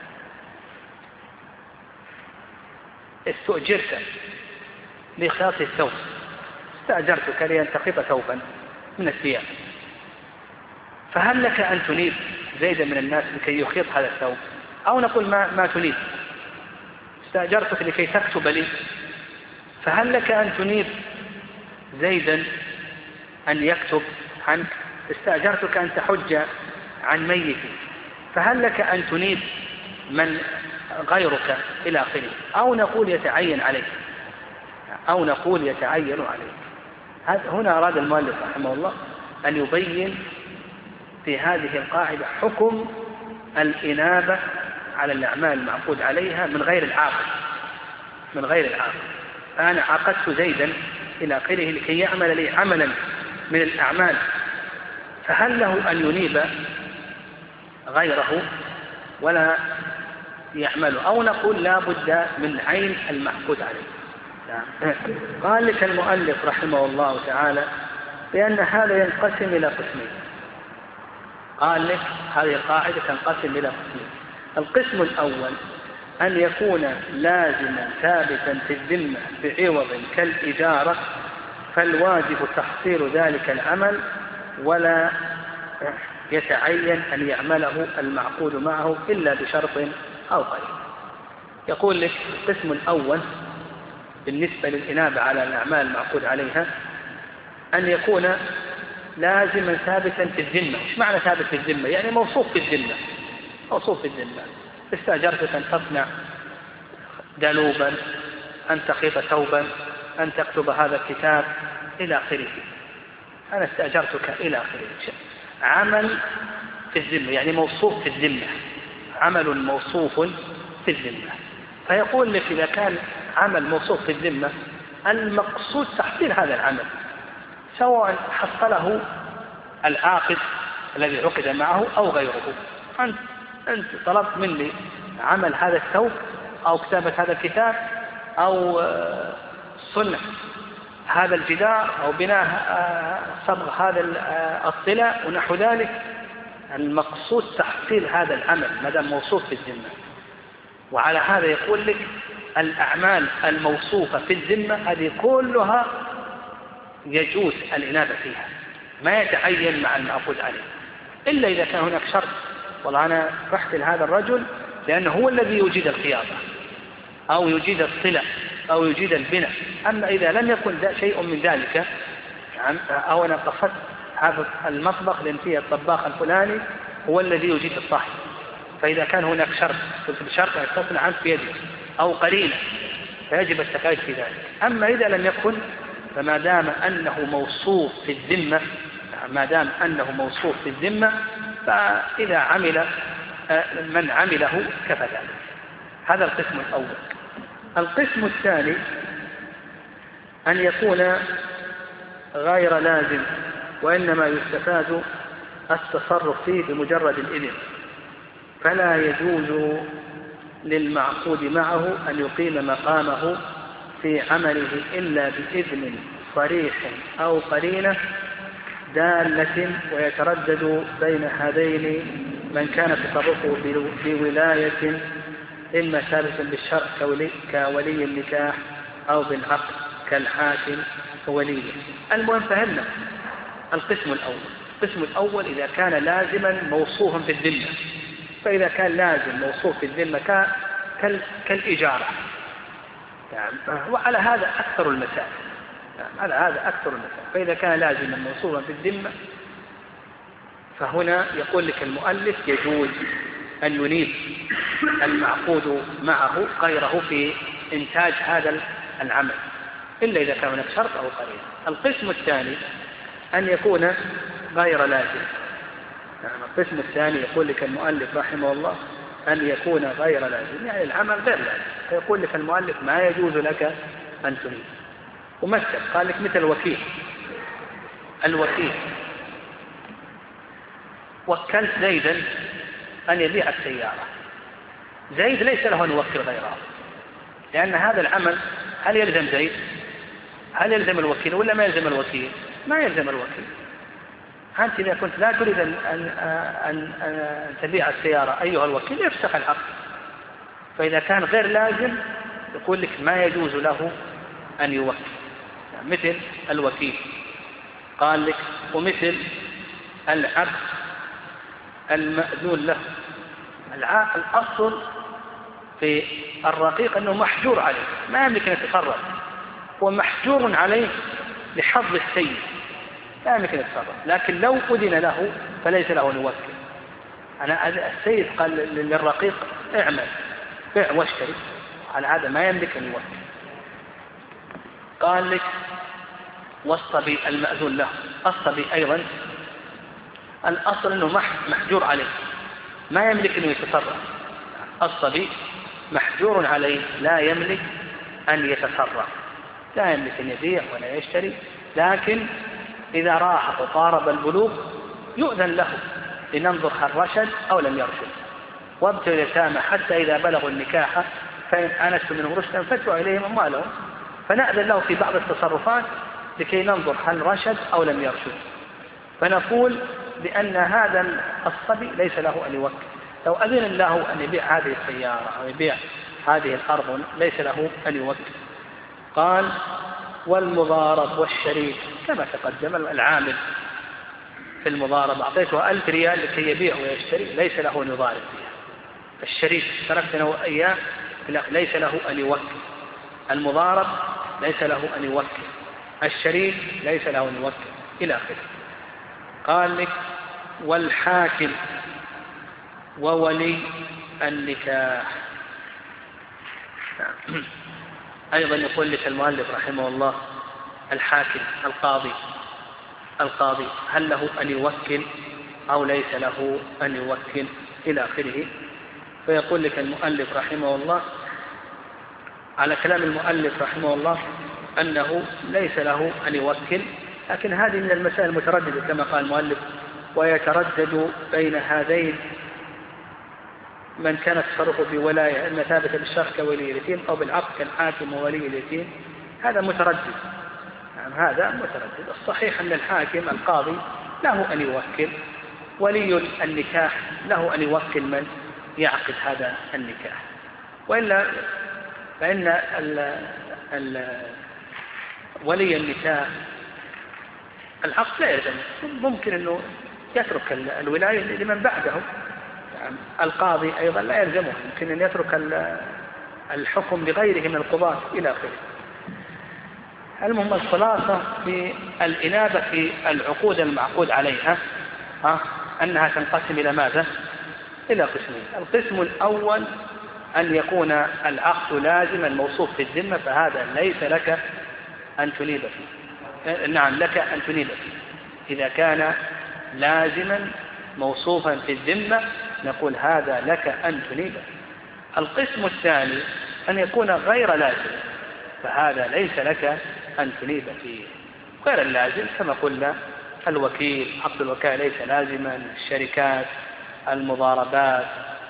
استؤجرت لخياط الثوب، استأجرتك لينتقط ثوبا من الثياب، فهل لك أن تنيب زيدا من الناس لكي يخيط هذا الثوب؟ أو نقول ما تنيب، استأجرتك لكي تكتب لي، فهل لك أن تنيب زيدا أن يكتب عنك؟ استأجرتك أن تحج عن ميت، فهل لك أن تنيب من غيرك إلى آخره، أو نقول يتعين عليك، أو نقول يتعين عليك. هنا أراد المؤلف رحمه الله أن يبين في هذه القاعدة حكم الإنابة على الأعمال المعقود عليها من غير العاقل. من غير العاقل، أنا عقدت زيدا إلى آخره لكي يعمل لي عملا من الأعمال، فهل له أن ينيب غيره ولا يعمله، أو نقول لا بد من عين المعقود عليه؟ قال لك المؤلف رحمه الله تعالى بأن هذا ينقسم إلى قسمين. قال لك هذه القاعدة تنقسم إلى قسمين. القسم الأول أن يكون لازما ثابتا في الذمة بعوض كالإجارة، فالواجب تحصيل ذلك العمل ولا يتعين أن يعمله المعقود معه إلا بشرط أو قيد. يقول لك القسم الأول بالنسبة للإنابة على الأعمال المعقود عليها أن يكون لازما ثابتا في الذمة. إيش معنى ثابت في الذمة؟ يعني موصوف في الذمة. موصوف في الذمة. استأجرتك أن تصنع دلوبا، أن تخيط ثوبا، أن تكتب هذا الكتاب إلى آخره. أنا استأجرتك إلى آخره. عمل في الذمة يعني موصوف في الذمة، عمل موصوف في الذمة. فيقول لك إذا كان عمل موصوف في الذمة المقصود تحصيل هذا العمل، سواء حصله العاقد الذي عقد معه أو غيره. أنت طلبت مني عمل هذا الثوب أو كتابة هذا الكتاب أو صنع هذا الجدار أو بناء صبغ هذا الطلاء ونحو ذلك. المقصود تحصيل هذا العمل ما دام موصوف في الذمة. وعلى هذا يقول لك الأعمال الموصوفة في الذمة هذه كلها يجوز الإنابة فيها، ما يتعين مع المعقود عليه، إلا إذا كان هناك شرط. والله أنا رحت لهذا الرجل لأنه هو الذي يجيد الخياطة أو يجيد الصلة أو يجيد البناء. أما إذا لم يكن شيء من ذلك، أو أنا قصدت هذا المطبخ لأن فيه الطباخ الفلاني هو الذي يجيد الطهي، فإذا كان هناك شرط قلت بشرط أن تصنع عنك بيدك أو قليلا فيجب التكايد في ذلك. أما إذا لم يكن فما دام أنه موصوف في الذمة، ما دام أنه موصوف في الذمة فإذا عمل من عمله كفى ذلك. هذا القسم الأول. القسم الثاني أن يكون غير لازم وإنما يستفاد التصرف فيه بمجرد الإذن، فلا يجوز للمعقود معه أن يقيم مقامه في عمله إلا بإذن صريح أو قرينة دالة، ويتردد بين هذين من كان تصرفه بولاية إما ثابتا بالشرع كولي النكاح أو بالعقد كالحاكم ووليه. المهم فهمنا القسم الأول. القسم الأول إذا كان لازما موصوفا في الذمة، فإذا كان لازم موصوف في الذمة كالإجارة، وعلى هذا أكثر المسائل، على هذا أكثر المسائل. فإذا كان لازما موصوفا في الذمة فهنا يقول لك المؤلف يجوز أن ينيب المعقود معه غيره في إنتاج هذا العمل، إلا إذا كان هناك شرط أو قرينة. القسم الثاني أن يكون غير لازم. القسم الثاني يقول لك المؤلف رحمه الله أن يكون غير لازم، يعني العمل غير لازم، فيقول لك المؤلف ما يجوز لك أن تنيب. ومثل قال لك مثل الوكيل. وكلت زيدا أن يبيع السيارة، زيد ليس له أن يوكل غيره، لأن هذا العمل هل يلزم زيد؟ هل يلزم الوكيل ولا ما يلزم الوكيل؟ ما يلزم الوكيل. أنت إذا كنت لا تريد أن تبيع السيارة أيها الوكيل يفسخ العقد. فإذا كان غير لازم يقول لك ما يجوز له أن يوكل، مثل الوكيل. قال لك ومثل العبد المأذون له. الأصل في الرقيق أنه محجور عليه، ما يملك أن يتصرف، هو محجور عليه لحظ السيد، لا يملك أن يتصرف. لكن لو أذن له فليس له أن يوكل. السيد قال للرقيق اعمل، بيع واشتري، على هذا ما يملك أن يوكل. قال لك والصبي المأذون له، الصبي أيضا الأصل أنه محجور عليه، ما يملك أن يتصرف. الصبي محجور عليه، لا يملك أن يتصرف، لا يملك أن يبيع ولا يشتري. لكن إذا راح وقارب البلوغ يؤذن له لننظر هل رشد أو لم يرشد. وابتلوا اليتامى حتى إذا بلغوا النكاح فإن آنستم منهم رشدا فادفعوا إليهم أموالهم، فنأذن له في بعض التصرفات لكي ننظر هل رشد أو لم يرشد. فنقول بأن هذا الصبي ليس له أن يوكل. لو أذن الله أن يبيع هذه السيارة أو يبيع هذه الأرض ليس له أن يوكل. قال والمضارب والشريك كما تقدم، العامل في المضارب أعطيته 1000 ريال لكي يبيع ويشتري، ليس له أن يضارب فيها. الشريك تركتنا وإياه ليس له أن يوكل. المضارب ليس له أن يوكل. الشريك ليس له أن يوكل إلى آخره. قال لك والحاكم وولي النكاح. أيضا يقول لك المؤلف رحمه الله الحاكم القاضي هل له أن يوكل أو ليس له أن يوكل إلى آخره. فيقول لك المؤلف رحمه الله على كلام المؤلف رحمه الله أنه ليس له أن يوكل، لكن هذه من المسائل المترددة كما قال المؤلف، ويتردد بين هذين من كان تصرفه في ولاية إما ثابتة بالشرع كولي اليتيم أو بالعقد كالحاكم وولي اليتيم. هذا متردد، هذا متردد. الصحيح أن الحاكم القاضي له أن يوكل، ولي النكاح له أن يوكل من يعقد هذا النكاح، وإلا فإن ولي النكاح العقد لا يلزم، ممكن أنه يترك الولاية لمن بعده. القاضي أيضا لا يلزمه، يمكن أن يترك الحكم لغيره من القضاة إلى آخره. المهم الخلاصة في الإنابة في العقود المعقود عليها أنها تنقسم إلى ماذا؟ إلى قسمين. القسم الأول أن يكون العقد لازما موصوف في الذمة، فهذا ليس لك أن تنيب فيه. نعم لك أن تنيب فيه إذا كان لازما موصوفا في الذمة، نقول هذا لك أن تنيب. القسم الثاني أن يكون غير لازم، فهذا ليس لك أن تنيب فيه. غير اللازم كما قلنا الوكيل، عقد الوكالة ليس لازما، الشركات، المضاربات،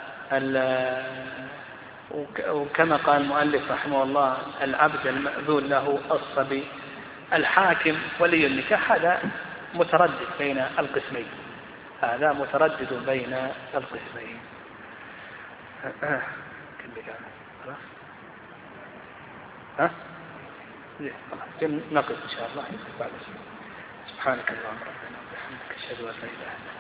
وكما قال المؤلف رحمه الله العبد المأذون له، الصبي، الحاكم، ولي النكاح. هذا متردد بين القسمين، هذا متردد بين القسمين. نقف إن شاء الله بعد. سبحانك اللهم ربنا وبحمدك أشهد أن لا إله إلا أنت.